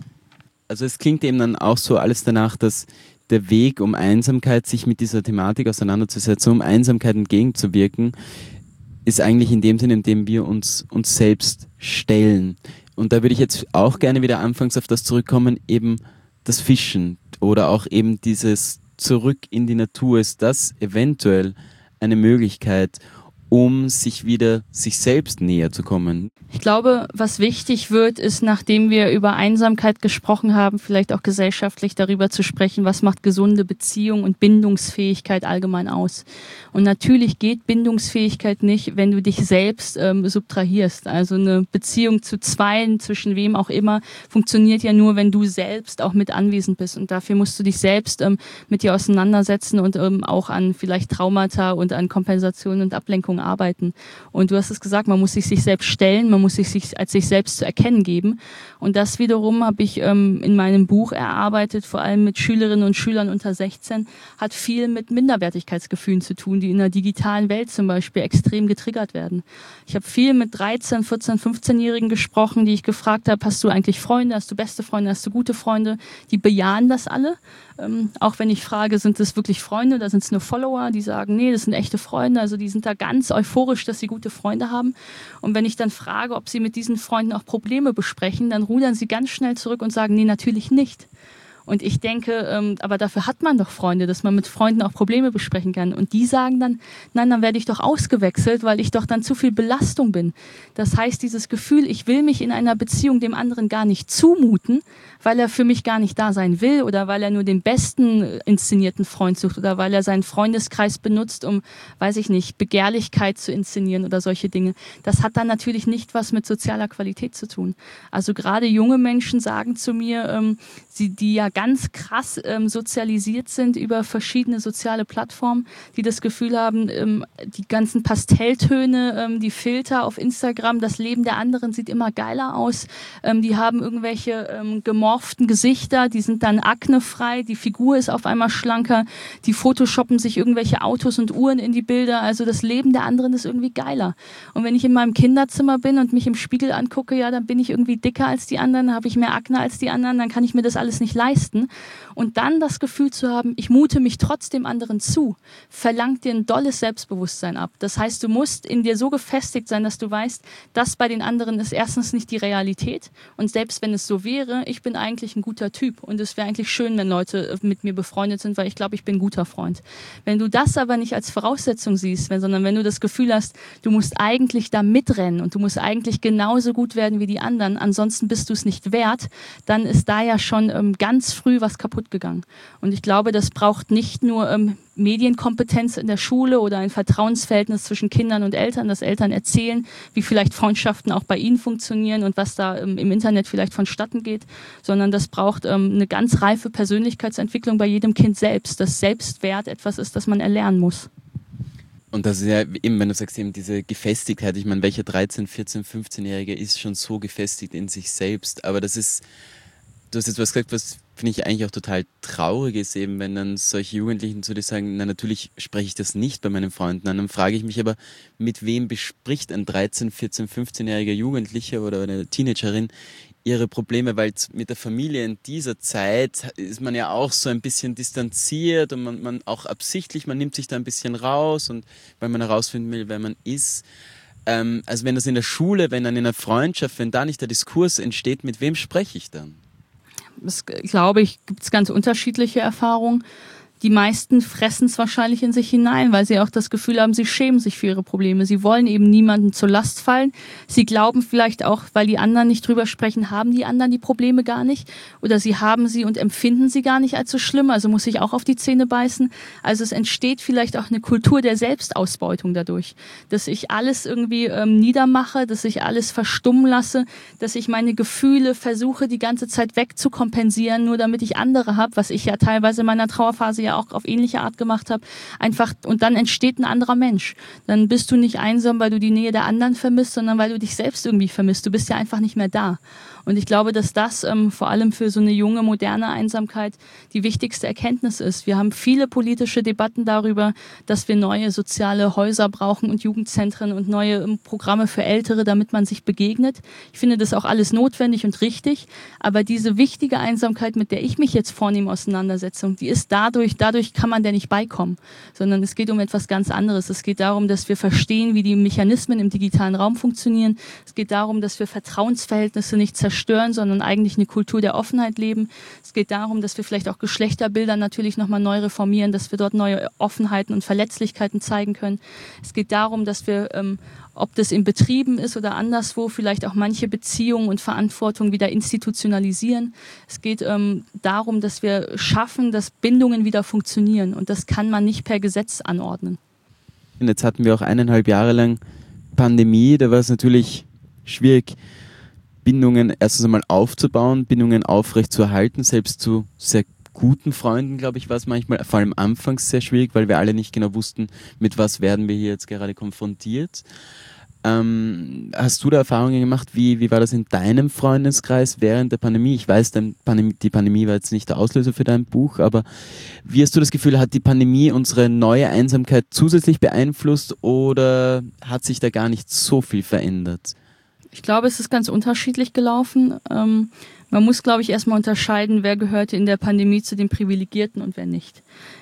Also es klingt eben dann auch so alles danach, dass der Weg, um Einsamkeit, sich mit dieser Thematik auseinanderzusetzen, um Einsamkeit entgegenzuwirken, ist eigentlich in dem Sinne, in dem wir uns selbst stellen. Und da würde ich jetzt auch gerne wieder anfangs auf das zurückkommen, eben das Fischen oder auch eben dieses Zurück in die Natur. Ist das eventuell eine Möglichkeit, um sich wieder sich selbst näher zu kommen? Ich glaube, was wichtig wird, ist, nachdem wir über Einsamkeit gesprochen haben, vielleicht auch gesellschaftlich darüber zu sprechen, was macht gesunde Beziehung und Bindungsfähigkeit allgemein aus. Und natürlich geht Bindungsfähigkeit nicht, wenn du dich selbst subtrahierst. Also eine Beziehung zu zweien, zwischen wem auch immer, funktioniert ja nur, wenn du selbst auch mit anwesend bist. Und dafür musst du dich selbst mit dir auseinandersetzen und auch an vielleicht Traumata und an Kompensation und Ablenkung arbeiten. Und du hast es gesagt, man muss sich selbst stellen, man muss sich als sich selbst zu erkennen geben. Und das wiederum habe ich in meinem Buch erarbeitet, vor allem mit Schülerinnen und Schülern unter 16, hat viel mit Minderwertigkeitsgefühlen zu tun, die in der digitalen Welt zum Beispiel extrem getriggert werden. Ich habe viel mit 13, 14, 15-Jährigen gesprochen, die ich gefragt habe, hast du eigentlich Freunde, hast du beste Freunde, hast du gute Freunde? Die bejahen das alle. Auch wenn ich frage, sind das wirklich Freunde oder sind es nur Follower, die sagen, nee, das sind echte Freunde. Also die sind da ganz ganz euphorisch, dass sie gute Freunde haben. Und wenn ich dann frage, ob sie mit diesen Freunden auch Probleme besprechen, dann rudern sie ganz schnell zurück und sagen, nee, natürlich nicht. Und ich denke, aber dafür hat man doch Freunde, dass man mit Freunden auch Probleme besprechen kann. Und die sagen dann, nein, dann werde ich doch ausgewechselt, weil ich doch dann zu viel Belastung bin. Das heißt, dieses Gefühl, ich will mich in einer Beziehung dem anderen gar nicht zumuten, weil er für mich gar nicht da sein will oder weil er nur den besten inszenierten Freund sucht oder weil er seinen Freundeskreis benutzt, um, weiß ich nicht, Begehrlichkeit zu inszenieren oder solche Dinge. Das hat dann natürlich nicht was mit sozialer Qualität zu tun. Also gerade junge Menschen sagen zu mir, die ja ganz krass sozialisiert sind über verschiedene soziale Plattformen, die das Gefühl haben, die ganzen Pastelltöne, die Filter auf Instagram, das Leben der anderen sieht immer geiler aus. Die haben irgendwelche gemorften Gesichter, die sind dann aknefrei, die Figur ist auf einmal schlanker, die photoshoppen sich irgendwelche Autos und Uhren in die Bilder. Also das Leben der anderen ist irgendwie geiler. Und wenn ich in meinem Kinderzimmer bin und mich im Spiegel angucke, ja, dann bin ich irgendwie dicker als die anderen, habe ich mehr Akne als die anderen, dann kann ich mir das alles nicht leisten. Und dann das Gefühl zu haben, ich mute mich trotzdem anderen zu, verlangt dir ein dolles Selbstbewusstsein ab. Das heißt, du musst in dir so gefestigt sein, dass du weißt, das bei den anderen ist erstens nicht die Realität. Und selbst wenn es so wäre, ich bin eigentlich ein guter Typ. Und es wäre eigentlich schön, wenn Leute mit mir befreundet sind, weil ich glaube, ich bin ein guter Freund. Wenn du das aber nicht als Voraussetzung siehst, sondern wenn du das Gefühl hast, du musst eigentlich da mitrennen und du musst eigentlich genauso gut werden wie die anderen, ansonsten bist du es nicht wert, dann ist da ja schon ganz früh was kaputt gegangen. Und ich glaube, das braucht nicht nur Medienkompetenz in der Schule oder ein Vertrauensverhältnis zwischen Kindern und Eltern, dass Eltern erzählen, wie vielleicht Freundschaften auch bei ihnen funktionieren und was da im Internet vielleicht vonstatten geht, sondern das braucht eine ganz reife Persönlichkeitsentwicklung bei jedem Kind selbst, dass Selbstwert etwas ist, das man erlernen muss. Und das ist ja eben, wenn du sagst, eben diese Gefestigkeit, ich meine, welcher 13-, 14-, 15-Jährige ist schon so gefestigt in sich selbst, aber das ist, du hast jetzt was gesagt, was finde ich eigentlich auch total traurig ist, eben wenn dann solche Jugendlichen zu dir sagen, na natürlich spreche ich das nicht bei meinen Freunden an. Dann frage ich mich aber, mit wem bespricht ein 13-, 14-, 15-jähriger Jugendlicher oder eine Teenagerin ihre Probleme, weil mit der Familie in dieser Zeit ist man ja auch so ein bisschen distanziert und man auch absichtlich, man nimmt sich da ein bisschen raus und weil man herausfinden will, wer man ist. Also wenn das in der Schule, wenn dann in einer Freundschaft, wenn da nicht der Diskurs entsteht, mit wem spreche ich dann? Das, glaube ich, gibt es ganz unterschiedliche Erfahrungen. Die meisten fressen es wahrscheinlich in sich hinein, weil sie auch das Gefühl haben, sie schämen sich für ihre Probleme. Sie wollen eben niemandem zur Last fallen. Sie glauben vielleicht auch, weil die anderen nicht drüber sprechen, haben die anderen die Probleme gar nicht. Oder sie haben sie und empfinden sie gar nicht als so schlimm. Also muss ich auch auf die Zähne beißen. Also es entsteht vielleicht auch eine Kultur der Selbstausbeutung dadurch. Dass ich alles irgendwie niedermache, dass ich alles verstummen lasse, dass ich meine Gefühle versuche, die ganze Zeit wegzukompensieren, nur damit ich andere habe, was ich ja teilweise in meiner Trauerphase ja auch auf ähnliche Art gemacht habe, einfach, und dann entsteht ein anderer Mensch. Dann bist du nicht einsam, weil du die Nähe der anderen vermisst, sondern weil du dich selbst irgendwie vermisst. Du bist ja einfach nicht mehr da. Und ich glaube, dass das vor allem für so eine junge, moderne Einsamkeit die wichtigste Erkenntnis ist. Wir haben viele politische Debatten darüber, dass wir neue soziale Häuser brauchen und Jugendzentren und neue Programme für Ältere, damit man sich begegnet. Ich finde das auch alles notwendig und richtig. Aber diese wichtige Einsamkeit, mit der ich mich jetzt vornehme, Auseinandersetzung, die ist dadurch kann man der nicht beikommen. Sondern es geht um etwas ganz anderes. Es geht darum, dass wir verstehen, wie die Mechanismen im digitalen Raum funktionieren. Es geht darum, dass wir Vertrauensverhältnisse nicht zerstören, sondern eigentlich eine Kultur der Offenheit leben. Es geht darum, dass wir vielleicht auch Geschlechterbilder natürlich nochmal neu reformieren, dass wir dort neue Offenheiten und Verletzlichkeiten zeigen können. Es geht darum, dass wir, ob das in Betrieben ist oder anderswo, vielleicht auch manche Beziehungen und Verantwortung wieder institutionalisieren. Es geht darum, dass wir schaffen, dass Bindungen wieder funktionieren. Und das kann man nicht per Gesetz anordnen. Und jetzt hatten wir auch 1,5 Jahre lang Pandemie. Da war es natürlich schwierig, Bindungen erstens einmal aufzubauen, Bindungen aufrecht zu erhalten, selbst zu sehr guten Freunden, glaube ich, war es manchmal, vor allem anfangs sehr schwierig, weil wir alle nicht genau wussten, mit was werden wir hier jetzt gerade konfrontiert. Hast du da Erfahrungen gemacht? Wie war das in deinem Freundeskreis während der Pandemie? Ich weiß, die Pandemie war jetzt nicht der Auslöser für dein Buch, aber wie hast du das Gefühl, hat die Pandemie unsere neue Einsamkeit zusätzlich beeinflusst oder hat sich da gar nicht so viel verändert? Ich glaube, es ist ganz unterschiedlich gelaufen. Man muss, glaube ich, erstmal unterscheiden, wer gehörte in der Pandemie zu den Privilegierten und wer nicht.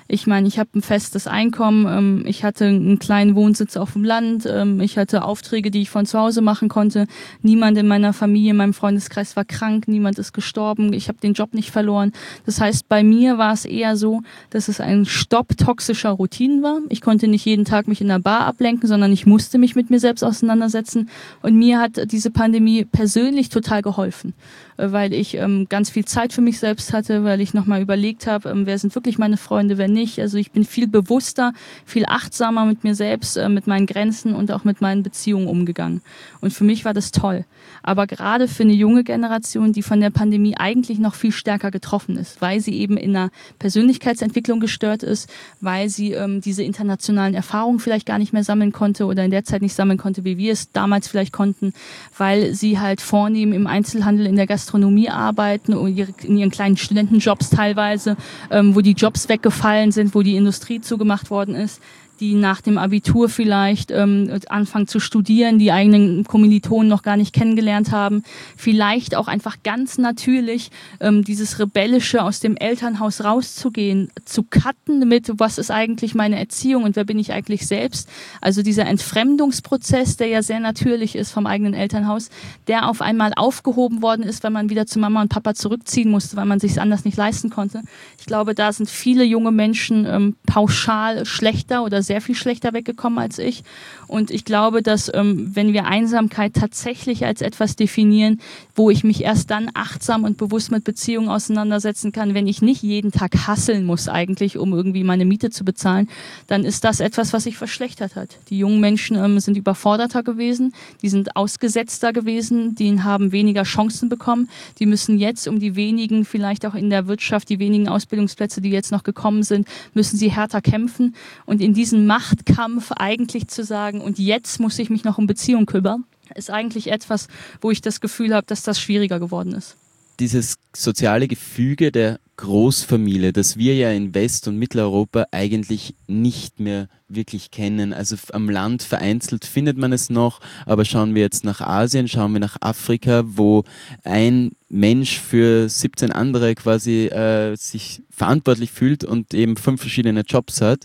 Ich meine, ich habe ein festes Einkommen, ich hatte einen kleinen Wohnsitz auf dem Land, ich hatte Aufträge, die ich von zu Hause machen konnte. Niemand in meiner Familie, in meinem Freundeskreis war krank, niemand ist gestorben, ich habe den Job nicht verloren. Das heißt, bei mir war es eher so, dass es ein Stopp toxischer Routinen war. Ich konnte nicht jeden Tag mich in der Bar ablenken, sondern ich musste mich mit mir selbst auseinandersetzen. Und mir hat diese Pandemie persönlich total geholfen, weil ich ganz viel Zeit für mich selbst hatte, weil ich nochmal überlegt habe, wer sind wirklich meine Freunde, wer nicht. Also ich bin viel bewusster, viel achtsamer mit mir selbst, mit meinen Grenzen und auch mit meinen Beziehungen umgegangen. Und für mich war das toll. Aber gerade für eine junge Generation, die von der Pandemie eigentlich noch viel stärker getroffen ist, weil sie eben in einer Persönlichkeitsentwicklung gestört ist, weil sie diese internationalen Erfahrungen vielleicht gar nicht mehr sammeln konnte oder in der Zeit nicht sammeln konnte, wie wir es damals vielleicht konnten, weil sie halt vornehm im Einzelhandel, in der Gastronomie arbeiten und in ihren kleinen Studentenjobs teilweise, wo die Jobs weggefallen sind, wo die Industrie zugemacht worden ist, die nach dem Abitur vielleicht anfangen zu studieren, die eigenen Kommilitonen noch gar nicht kennengelernt haben, vielleicht auch einfach ganz natürlich dieses Rebellische aus dem Elternhaus rauszugehen, zu cutten mit, was ist eigentlich meine Erziehung und wer bin ich eigentlich selbst. Also dieser Entfremdungsprozess, der ja sehr natürlich ist vom eigenen Elternhaus, der auf einmal aufgehoben worden ist, weil man wieder zu Mama und Papa zurückziehen musste, weil man sich es anders nicht leisten konnte. Ich glaube, da sind viele junge Menschen pauschal schlechter oder sehr viel schlechter weggekommen als ich. Und ich glaube, dass wenn wir Einsamkeit tatsächlich als etwas definieren, wo ich mich erst dann achtsam und bewusst mit Beziehungen auseinandersetzen kann, wenn ich nicht jeden Tag hustlen muss eigentlich, um irgendwie meine Miete zu bezahlen, dann ist das etwas, was sich verschlechtert hat. Die jungen Menschen sind überforderter gewesen, die sind ausgesetzter gewesen, die haben weniger Chancen bekommen, die müssen jetzt um die wenigen, vielleicht auch in der Wirtschaft, die wenigen Ausbildungsplätze, die jetzt noch gekommen sind, müssen sie härter kämpfen. Und in diesem Machtkampf eigentlich zu sagen, und jetzt muss ich mich noch um Beziehung kümmern, ist eigentlich etwas, wo ich das Gefühl habe, dass das schwieriger geworden ist. Dieses soziale Gefüge der Großfamilie, das wir ja in West- und Mitteleuropa eigentlich nicht mehr wirklich kennen. Also am Land vereinzelt findet man es noch, aber schauen wir jetzt nach Asien, schauen wir nach Afrika, wo ein Mensch für 17 andere quasi sich verantwortlich fühlt und eben 5 verschiedene Jobs hat.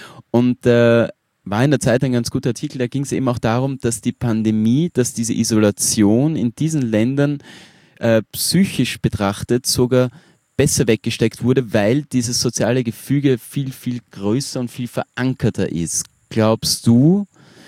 Und war in der Zeit ein ganz guter Artikel, da ging es eben auch darum, dass die Pandemie, dass diese Isolation in diesen Ländern psychisch betrachtet sogar besser weggesteckt wurde, weil dieses soziale Gefüge viel, viel größer und viel verankerter ist. Glaubst du,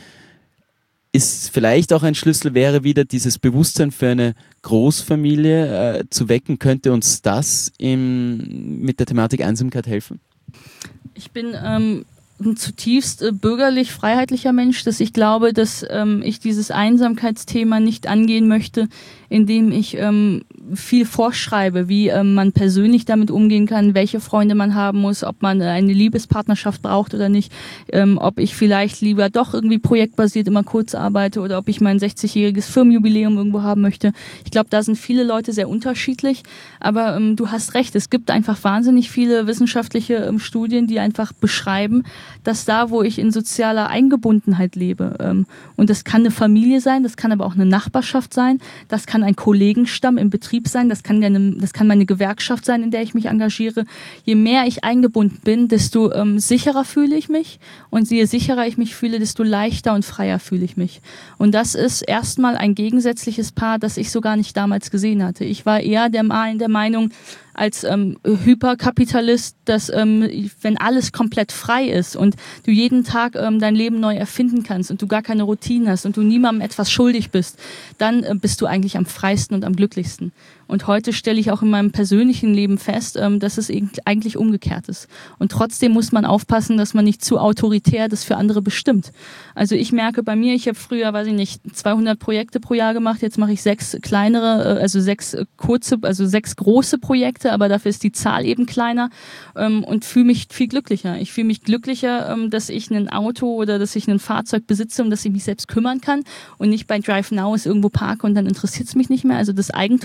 ist vielleicht auch ein Schlüssel wäre wieder dieses Bewusstsein für eine Großfamilie zu wecken, könnte uns das mit der Thematik Einsamkeit helfen? Ich bin ein zutiefst bürgerlich, freiheitlicher Mensch, dass ich glaube, dass ich dieses Einsamkeitsthema nicht angehen möchte, indem ich viel vorschreibe, wie man persönlich damit umgehen kann, welche Freunde man haben muss, ob man eine Liebespartnerschaft braucht oder nicht, ob ich vielleicht lieber doch irgendwie projektbasiert immer kurz arbeite oder ob ich mein 60-jähriges Firmenjubiläum irgendwo haben möchte. Ich glaube, da sind viele Leute sehr unterschiedlich, aber du hast recht, es gibt einfach wahnsinnig viele wissenschaftliche Studien, die einfach beschreiben, dass da, wo ich in sozialer Eingebundenheit lebe, und das kann eine Familie sein, das kann aber auch eine Nachbarschaft sein, das kann ein Kollegenstamm im Betrieb sein, das kann meine Gewerkschaft sein, in der ich mich engagiere. Je mehr ich eingebunden bin, desto sicherer fühle ich mich und je sicherer ich mich fühle, desto leichter und freier fühle ich mich. Und das ist erstmal ein gegensätzliches Paar, das ich so gar nicht damals gesehen hatte. Ich war eher der Meinung, als Hyperkapitalist, dass wenn alles komplett frei ist und du jeden Tag dein Leben neu erfinden kannst und du gar keine Routine hast und du niemandem etwas schuldig bist, dann bist du eigentlich am freisten und am glücklichsten. Und heute stelle ich auch in meinem persönlichen Leben fest, dass es eigentlich umgekehrt ist. Und trotzdem muss man aufpassen, dass man nicht zu autoritär das für andere bestimmt. Also ich merke bei mir, ich habe früher, 200 Projekte pro Jahr gemacht, jetzt mache ich 6 kleinere, also 6 große Projekte, aber dafür ist die Zahl eben kleiner und fühle mich viel glücklicher. Ich fühle mich glücklicher, dass ich ein Auto oder dass ich ein Fahrzeug besitze, um das ich mich selbst kümmern kann und nicht bei Drive Now irgendwo parke und dann interessiert es mich nicht mehr. Also das Eigentum verpflichtet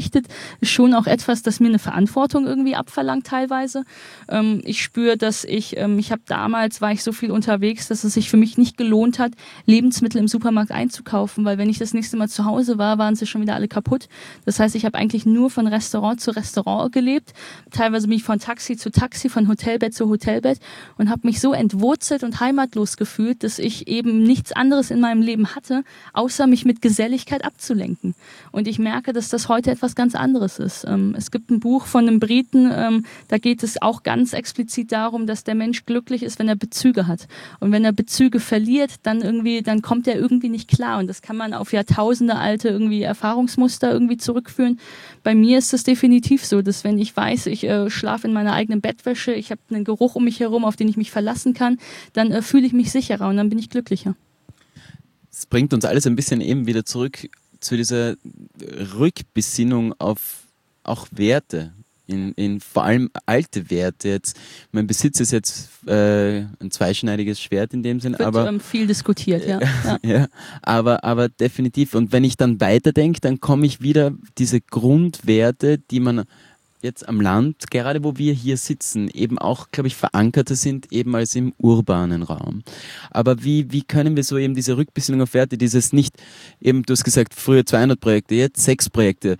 ausgerichtet, ist schon auch etwas, das mir eine Verantwortung irgendwie abverlangt teilweise. Ich spüre, dass war ich so viel unterwegs, dass es sich für mich nicht gelohnt hat, Lebensmittel im Supermarkt einzukaufen, weil wenn ich das nächste Mal zu Hause war, waren sie schon wieder alle kaputt. Das heißt, ich habe eigentlich nur von Restaurant zu Restaurant gelebt. Teilweise bin ich von Taxi zu Taxi, von Hotelbett zu Hotelbett und habe mich so entwurzelt und heimatlos gefühlt, dass ich eben nichts anderes in meinem Leben hatte, außer mich mit Geselligkeit abzulenken. Und ich merke, dass das heute etwas ganz anderes ist. Es gibt ein Buch von einem Briten, da geht es auch ganz explizit darum, dass der Mensch glücklich ist, wenn er Bezüge hat. Und wenn er Bezüge verliert, dann kommt er irgendwie nicht klar. Und das kann man auf Jahrtausende alte irgendwie Erfahrungsmuster irgendwie zurückführen. Bei mir ist es definitiv so, dass wenn ich weiß, ich schlafe in meiner eigenen Bettwäsche, ich habe einen Geruch um mich herum, auf den ich mich verlassen kann, dann fühle ich mich sicherer und dann bin ich glücklicher. Es bringt uns alles ein bisschen eben wieder zurück zu dieser Rückbesinnung auf auch Werte. In vor allem alte Werte. Jetzt, mein Besitz ist jetzt ein zweischneidiges Schwert in dem Sinn. Wird viel diskutiert, ja. Ja, aber definitiv. Und wenn ich dann weiterdenke, dann komme ich wieder diese Grundwerte, die man jetzt am Land, gerade wo wir hier sitzen, eben auch, glaube ich, verankerter sind, eben als im urbanen Raum. Aber wie können wir so eben diese Rückbesinnung auf Werte, dieses nicht, eben du hast gesagt, früher 200 Projekte, jetzt 6 Projekte,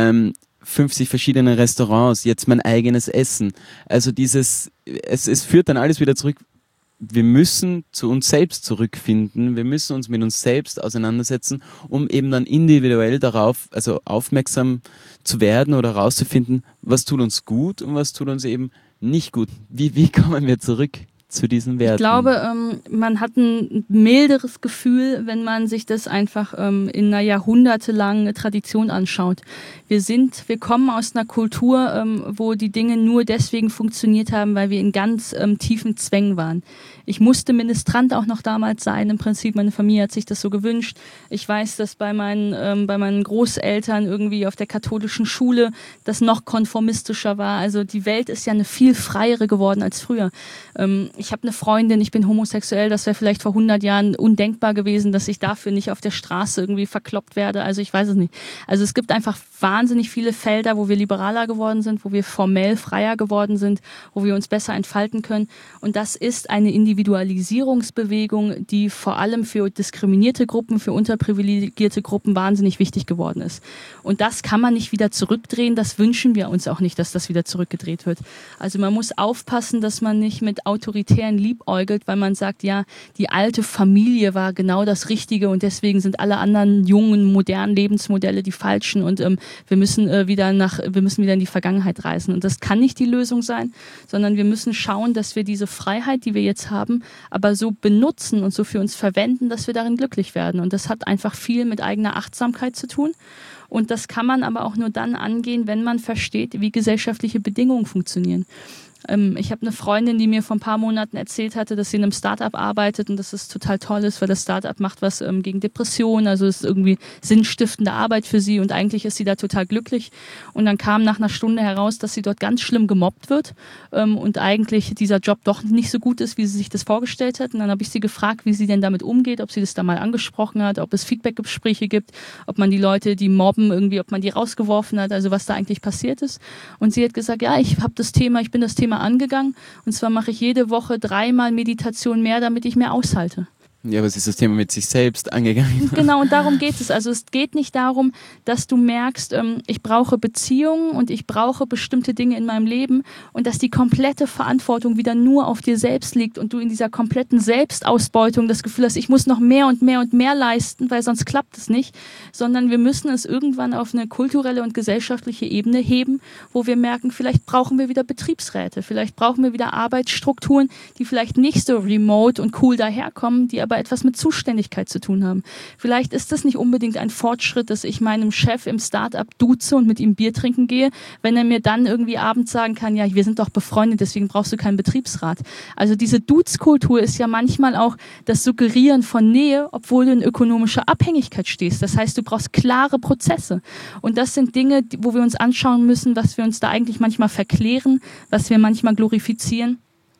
50 verschiedene Restaurants, jetzt mein eigenes Essen. Also es führt dann alles wieder zurück. Wir müssen zu uns selbst zurückfinden, wir müssen uns mit uns selbst auseinandersetzen, um eben dann individuell darauf, also aufmerksam zu werden oder herauszufinden, was tut uns gut und was tut uns eben nicht gut. Wie kommen wir zurück zu diesen Werten? Ich glaube, man hat ein milderes Gefühl, wenn man sich das einfach in einer jahrhundertelangen Tradition anschaut. Wir kommen aus einer Kultur, wo die Dinge nur deswegen funktioniert haben, weil wir in ganz tiefen Zwängen waren. Ich musste Ministrant auch noch damals sein, im Prinzip. Meine Familie hat sich das so gewünscht. Ich weiß, dass bei meinen Großeltern irgendwie auf der katholischen Schule das noch konformistischer war. Also die Welt ist ja eine viel freiere geworden als früher. Ich habe eine Freundin, ich bin homosexuell, das wäre vielleicht vor 100 Jahren undenkbar gewesen, dass ich dafür nicht auf der Straße irgendwie verkloppt werde. Also ich weiß es nicht. Also es gibt einfach wahnsinnig viele Felder, wo wir liberaler geworden sind, wo wir formell freier geworden sind, wo wir uns besser entfalten können. Und das ist eine Individualisierungsbewegung, die vor allem für diskriminierte Gruppen, für unterprivilegierte Gruppen wahnsinnig wichtig geworden ist. Und das kann man nicht wieder zurückdrehen, das wünschen wir uns auch nicht, dass das wieder zurückgedreht wird. Also man muss aufpassen, dass man nicht mit Autoritären liebäugelt, weil man sagt, ja, die alte Familie war genau das Richtige und deswegen sind alle anderen jungen, modernen Lebensmodelle die falschen und wir müssen wieder in die Vergangenheit reisen. Und das kann nicht die Lösung sein, sondern wir müssen schauen, dass wir diese Freiheit, die wir jetzt haben, aber so benutzen und so für uns verwenden, dass wir darin glücklich werden. Und das hat einfach viel mit eigener Achtsamkeit zu tun. Und das kann man aber auch nur dann angehen, wenn man versteht, wie gesellschaftliche Bedingungen funktionieren. Ich habe eine Freundin, die mir vor ein paar Monaten erzählt hatte, dass sie in einem Startup arbeitet und dass es total toll ist, weil das Startup macht was gegen Depressionen, also es ist irgendwie sinnstiftende Arbeit für sie und eigentlich ist sie da total glücklich. Und dann kam nach einer Stunde heraus, dass sie dort ganz schlimm gemobbt wird und eigentlich dieser Job doch nicht so gut ist, wie sie sich das vorgestellt hat. Und dann habe ich sie gefragt, wie sie denn damit umgeht, ob sie das da mal angesprochen hat, ob es Feedbackgespräche gibt, ob man die Leute, die mobben, irgendwie, ob man die rausgeworfen hat, also was da eigentlich passiert ist. Und sie hat gesagt, ja, ich bin das Thema angegangen und zwar mache ich jede Woche 3-mal Meditation mehr, damit ich mehr aushalte. Ja, aber es ist das Thema mit sich selbst angegangen. Genau, und darum geht es. Also es geht nicht darum, dass du merkst, ich brauche Beziehungen und ich brauche bestimmte Dinge in meinem Leben und dass die komplette Verantwortung wieder nur auf dir selbst liegt und du in dieser kompletten Selbstausbeutung das Gefühl hast, ich muss noch mehr und mehr und mehr leisten, weil sonst klappt es nicht, sondern wir müssen es irgendwann auf eine kulturelle und gesellschaftliche Ebene heben, wo wir merken, vielleicht brauchen wir wieder Betriebsräte, vielleicht brauchen wir wieder Arbeitsstrukturen, die vielleicht nicht so remote und cool daherkommen, die aber etwas mit Zuständigkeit zu tun haben. Vielleicht ist das nicht unbedingt ein Fortschritt, dass ich meinem Chef im Startup duze und mit ihm Bier trinken gehe, wenn er mir dann irgendwie abends sagen kann, ja, wir sind doch befreundet, deswegen brauchst du keinen Betriebsrat. Also diese Dudes-Kultur ist ja manchmal auch das Suggerieren von Nähe, obwohl du in ökonomischer Abhängigkeit stehst. Das heißt, du brauchst klare Prozesse. Und das sind Dinge, wo wir uns anschauen müssen, was wir uns da eigentlich manchmal verklären, was wir manchmal glorifizieren.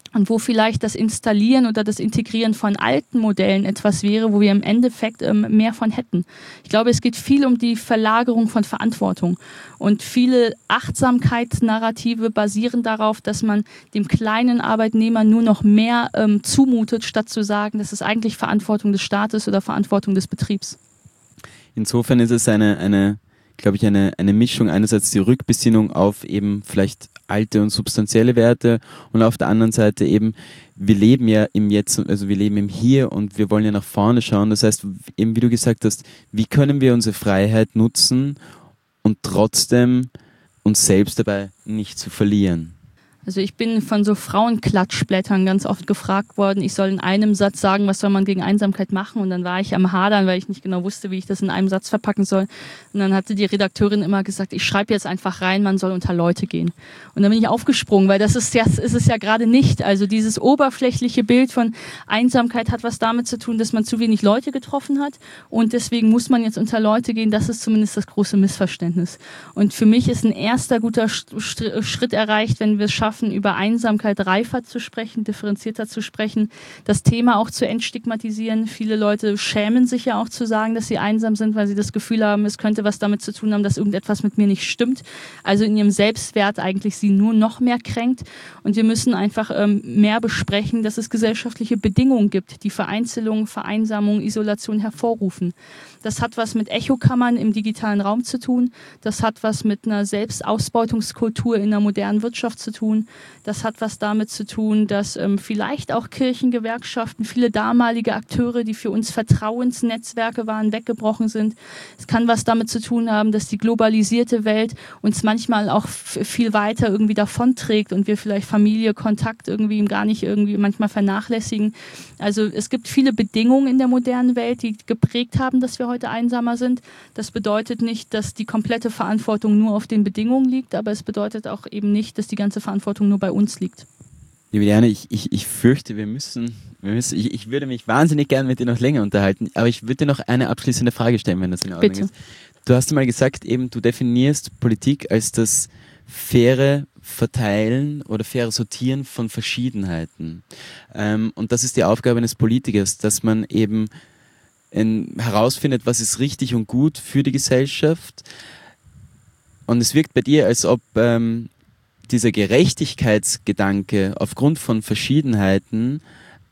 und wo vielleicht das Installieren oder das Integrieren von alten Modellen etwas wäre, wo wir im Endeffekt mehr von hätten. Ich glaube, es geht viel um die Verlagerung von Verantwortung. Und viele Achtsamkeitsnarrative basieren darauf, dass man dem kleinen Arbeitnehmer nur noch mehr zumutet, statt zu sagen, das ist eigentlich Verantwortung des Staates oder Verantwortung des Betriebs. Insofern ist es eine Mischung, einerseits die Rückbesinnung auf eben vielleicht alte und substanzielle Werte und auf der anderen Seite eben, wir leben ja im Jetzt, also wir leben im Hier und wir wollen ja nach vorne schauen. Das heißt, eben wie du gesagt hast, wie können wir unsere Freiheit nutzen und trotzdem uns selbst dabei nicht zu verlieren? Also ich bin von so Frauenklatschblättern ganz oft gefragt worden, ich soll in einem Satz sagen, was soll man gegen Einsamkeit machen, und dann war ich am Hadern, weil ich nicht genau wusste, wie ich das in einem Satz verpacken soll, und dann hatte die Redakteurin immer gesagt, ich schreibe jetzt einfach rein, man soll unter Leute gehen, und dann bin ich aufgesprungen, weil das ist es ja gerade nicht, also dieses oberflächliche Bild von Einsamkeit hat was damit zu tun, dass man zu wenig Leute getroffen hat und deswegen muss man jetzt unter Leute gehen, das ist zumindest das große Missverständnis, und für mich ist ein erster guter Schritt erreicht, wenn wir es schaffen, über Einsamkeit reifer zu sprechen, differenzierter zu sprechen, das Thema auch zu entstigmatisieren. Viele Leute schämen sich ja auch zu sagen, dass sie einsam sind, weil sie das Gefühl haben, es könnte was damit zu tun haben, dass irgendetwas mit mir nicht stimmt. Also in ihrem Selbstwert eigentlich sie nur noch mehr kränkt. Und wir müssen einfach mehr besprechen, dass es gesellschaftliche Bedingungen gibt, die Vereinzelung, Vereinsamung, Isolation hervorrufen. Das hat was mit Echokammern im digitalen Raum zu tun. Das hat was mit einer Selbstausbeutungskultur in der modernen Wirtschaft zu tun. Das hat was damit zu tun, dass vielleicht auch Kirchengewerkschaften, viele damalige Akteure, die für uns Vertrauensnetzwerke waren, weggebrochen sind. Es kann was damit zu tun haben, dass die globalisierte Welt uns manchmal auch viel weiter irgendwie davonträgt und wir vielleicht Familie, Kontakt irgendwie gar nicht irgendwie manchmal vernachlässigen. Also es gibt viele Bedingungen in der modernen Welt, die geprägt haben, dass wir heute einsamer sind. Das bedeutet nicht, dass die komplette Verantwortung nur auf den Bedingungen liegt, aber es bedeutet auch eben nicht, dass die ganze Verantwortung nur bei uns liegt. Liebe Diane, ich fürchte, ich würde mich wahnsinnig gern mit dir noch länger unterhalten, aber ich würde dir noch eine abschließende Frage stellen, wenn das in Ordnung ist. Du hast mal gesagt, eben du definierst Politik als das faire Verteilen oder faire Sortieren von Verschiedenheiten. Und das ist die Aufgabe eines Politikers, dass man eben herausfindet, was ist richtig und gut für die Gesellschaft. Und es wirkt bei dir, als ob dieser Gerechtigkeitsgedanke aufgrund von Verschiedenheiten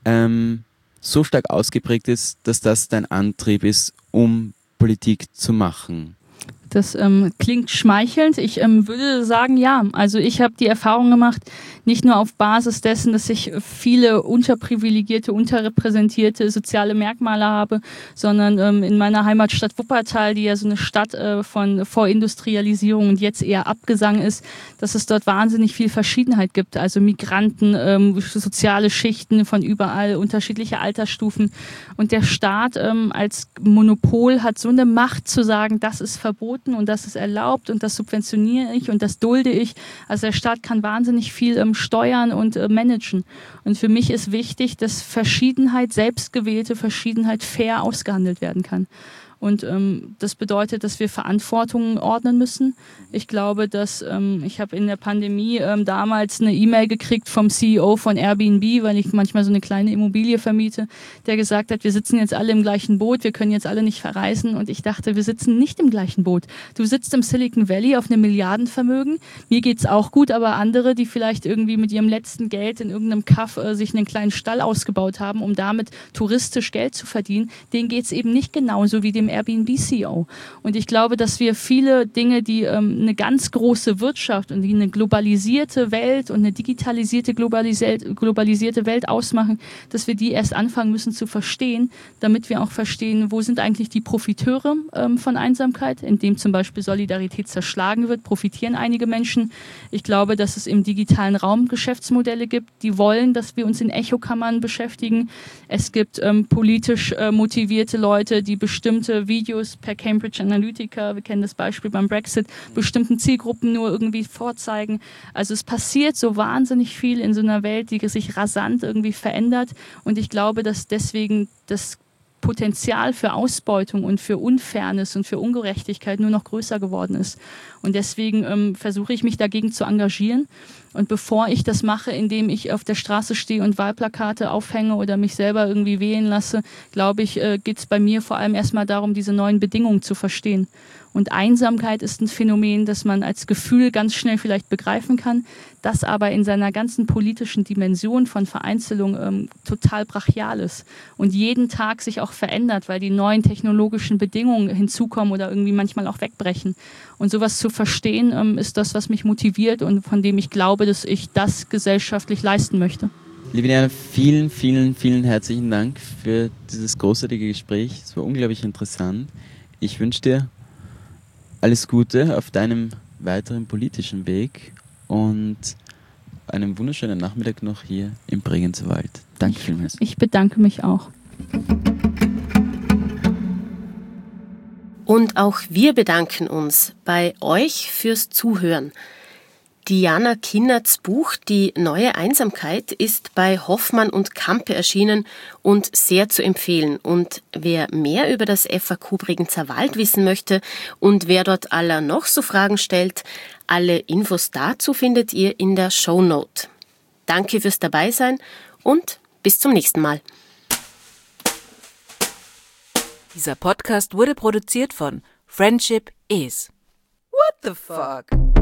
so stark ausgeprägt ist, dass das dein Antrieb ist, um Politik zu machen. Das klingt schmeichelnd. Ich würde sagen, ja. Also ich habe die Erfahrung gemacht, nicht nur auf Basis dessen, dass ich viele unterprivilegierte, unterrepräsentierte soziale Merkmale habe, sondern in meiner Heimatstadt Wuppertal, die ja so eine Stadt von Vorindustrialisierung und jetzt eher Abgesang ist, dass es dort wahnsinnig viel Verschiedenheit gibt. Also Migranten, soziale Schichten von überall, unterschiedliche Altersstufen. Und der Staat als Monopol hat so eine Macht zu sagen, das ist verboten und das ist erlaubt und das subventioniere ich und das dulde ich. Also der Staat kann wahnsinnig viel steuern und managen. Und für mich ist wichtig, dass Verschiedenheit, selbstgewählte Verschiedenheit fair ausgehandelt werden kann. Und das bedeutet, dass wir Verantwortungen ordnen müssen. Ich glaube, dass ich habe in der Pandemie damals eine E-Mail gekriegt vom CEO von Airbnb, weil ich manchmal so eine kleine Immobilie vermiete, der gesagt hat, wir sitzen jetzt alle im gleichen Boot, wir können jetzt alle nicht verreisen. Und ich dachte, wir sitzen nicht im gleichen Boot. Du sitzt im Silicon Valley auf einem Milliardenvermögen. Mir geht's auch gut, aber andere, die vielleicht irgendwie mit ihrem letzten Geld in irgendeinem Kaff sich einen kleinen Stall ausgebaut haben, um damit touristisch Geld zu verdienen, denen geht's eben nicht genauso wie dem Airbnb-CEO. Und ich glaube, dass wir viele Dinge, die eine ganz große Wirtschaft und die eine globalisierte Welt und eine digitalisierte, globalisierte Welt ausmachen, dass wir die erst anfangen müssen zu verstehen, damit wir auch verstehen, wo sind eigentlich die Profiteure von Einsamkeit, indem zum Beispiel Solidarität zerschlagen wird, profitieren einige Menschen. Ich glaube, dass es im digitalen Raum Geschäftsmodelle gibt, die wollen, dass wir uns in Echokammern beschäftigen. Es gibt politisch motivierte Leute, die bestimmte Videos per Cambridge Analytica, wir kennen das Beispiel beim Brexit, bestimmten Zielgruppen nur irgendwie vorzeigen. Also es passiert so wahnsinnig viel in so einer Welt, die sich rasant irgendwie verändert. Und ich glaube, dass deswegen das Potenzial für Ausbeutung und für Unfairness und für Ungerechtigkeit nur noch größer geworden ist. Und deswegen versuche ich mich dagegen zu engagieren. Und bevor ich das mache, indem ich auf der Straße stehe und Wahlplakate aufhänge oder mich selber irgendwie wählen lasse, glaube ich, geht es bei mir vor allem erstmal darum, diese neuen Bedingungen zu verstehen. Und Einsamkeit ist ein Phänomen, das man als Gefühl ganz schnell vielleicht begreifen kann, das aber in seiner ganzen politischen Dimension von Vereinzelung total brachial ist und jeden Tag sich auch verändert, weil die neuen technologischen Bedingungen hinzukommen oder irgendwie manchmal auch wegbrechen. Und sowas zu verstehen, ist das, was mich motiviert und von dem ich glaube, dass ich das gesellschaftlich leisten möchte. Liebe Diana, vielen, vielen, vielen herzlichen Dank für dieses großartige Gespräch. Es war unglaublich interessant. Ich wünsche dir alles Gute auf deinem weiteren politischen Weg und einen wunderschönen Nachmittag noch hier im Bregenzer Wald. Danke vielmals. Ich bedanke mich auch. Und auch wir bedanken uns bei euch fürs Zuhören. Diana Kinnerts Buch Die neue Einsamkeit ist bei Hoffmann und Campe erschienen und sehr zu empfehlen. Und wer mehr über das FAQ Bregenzer Wald wissen möchte und wer dort aller noch so Fragen stellt, alle Infos dazu findet ihr in der Shownote. Danke fürs Dabeisein und bis zum nächsten Mal. Dieser Podcast wurde produziert von Friendship Is. What the fuck?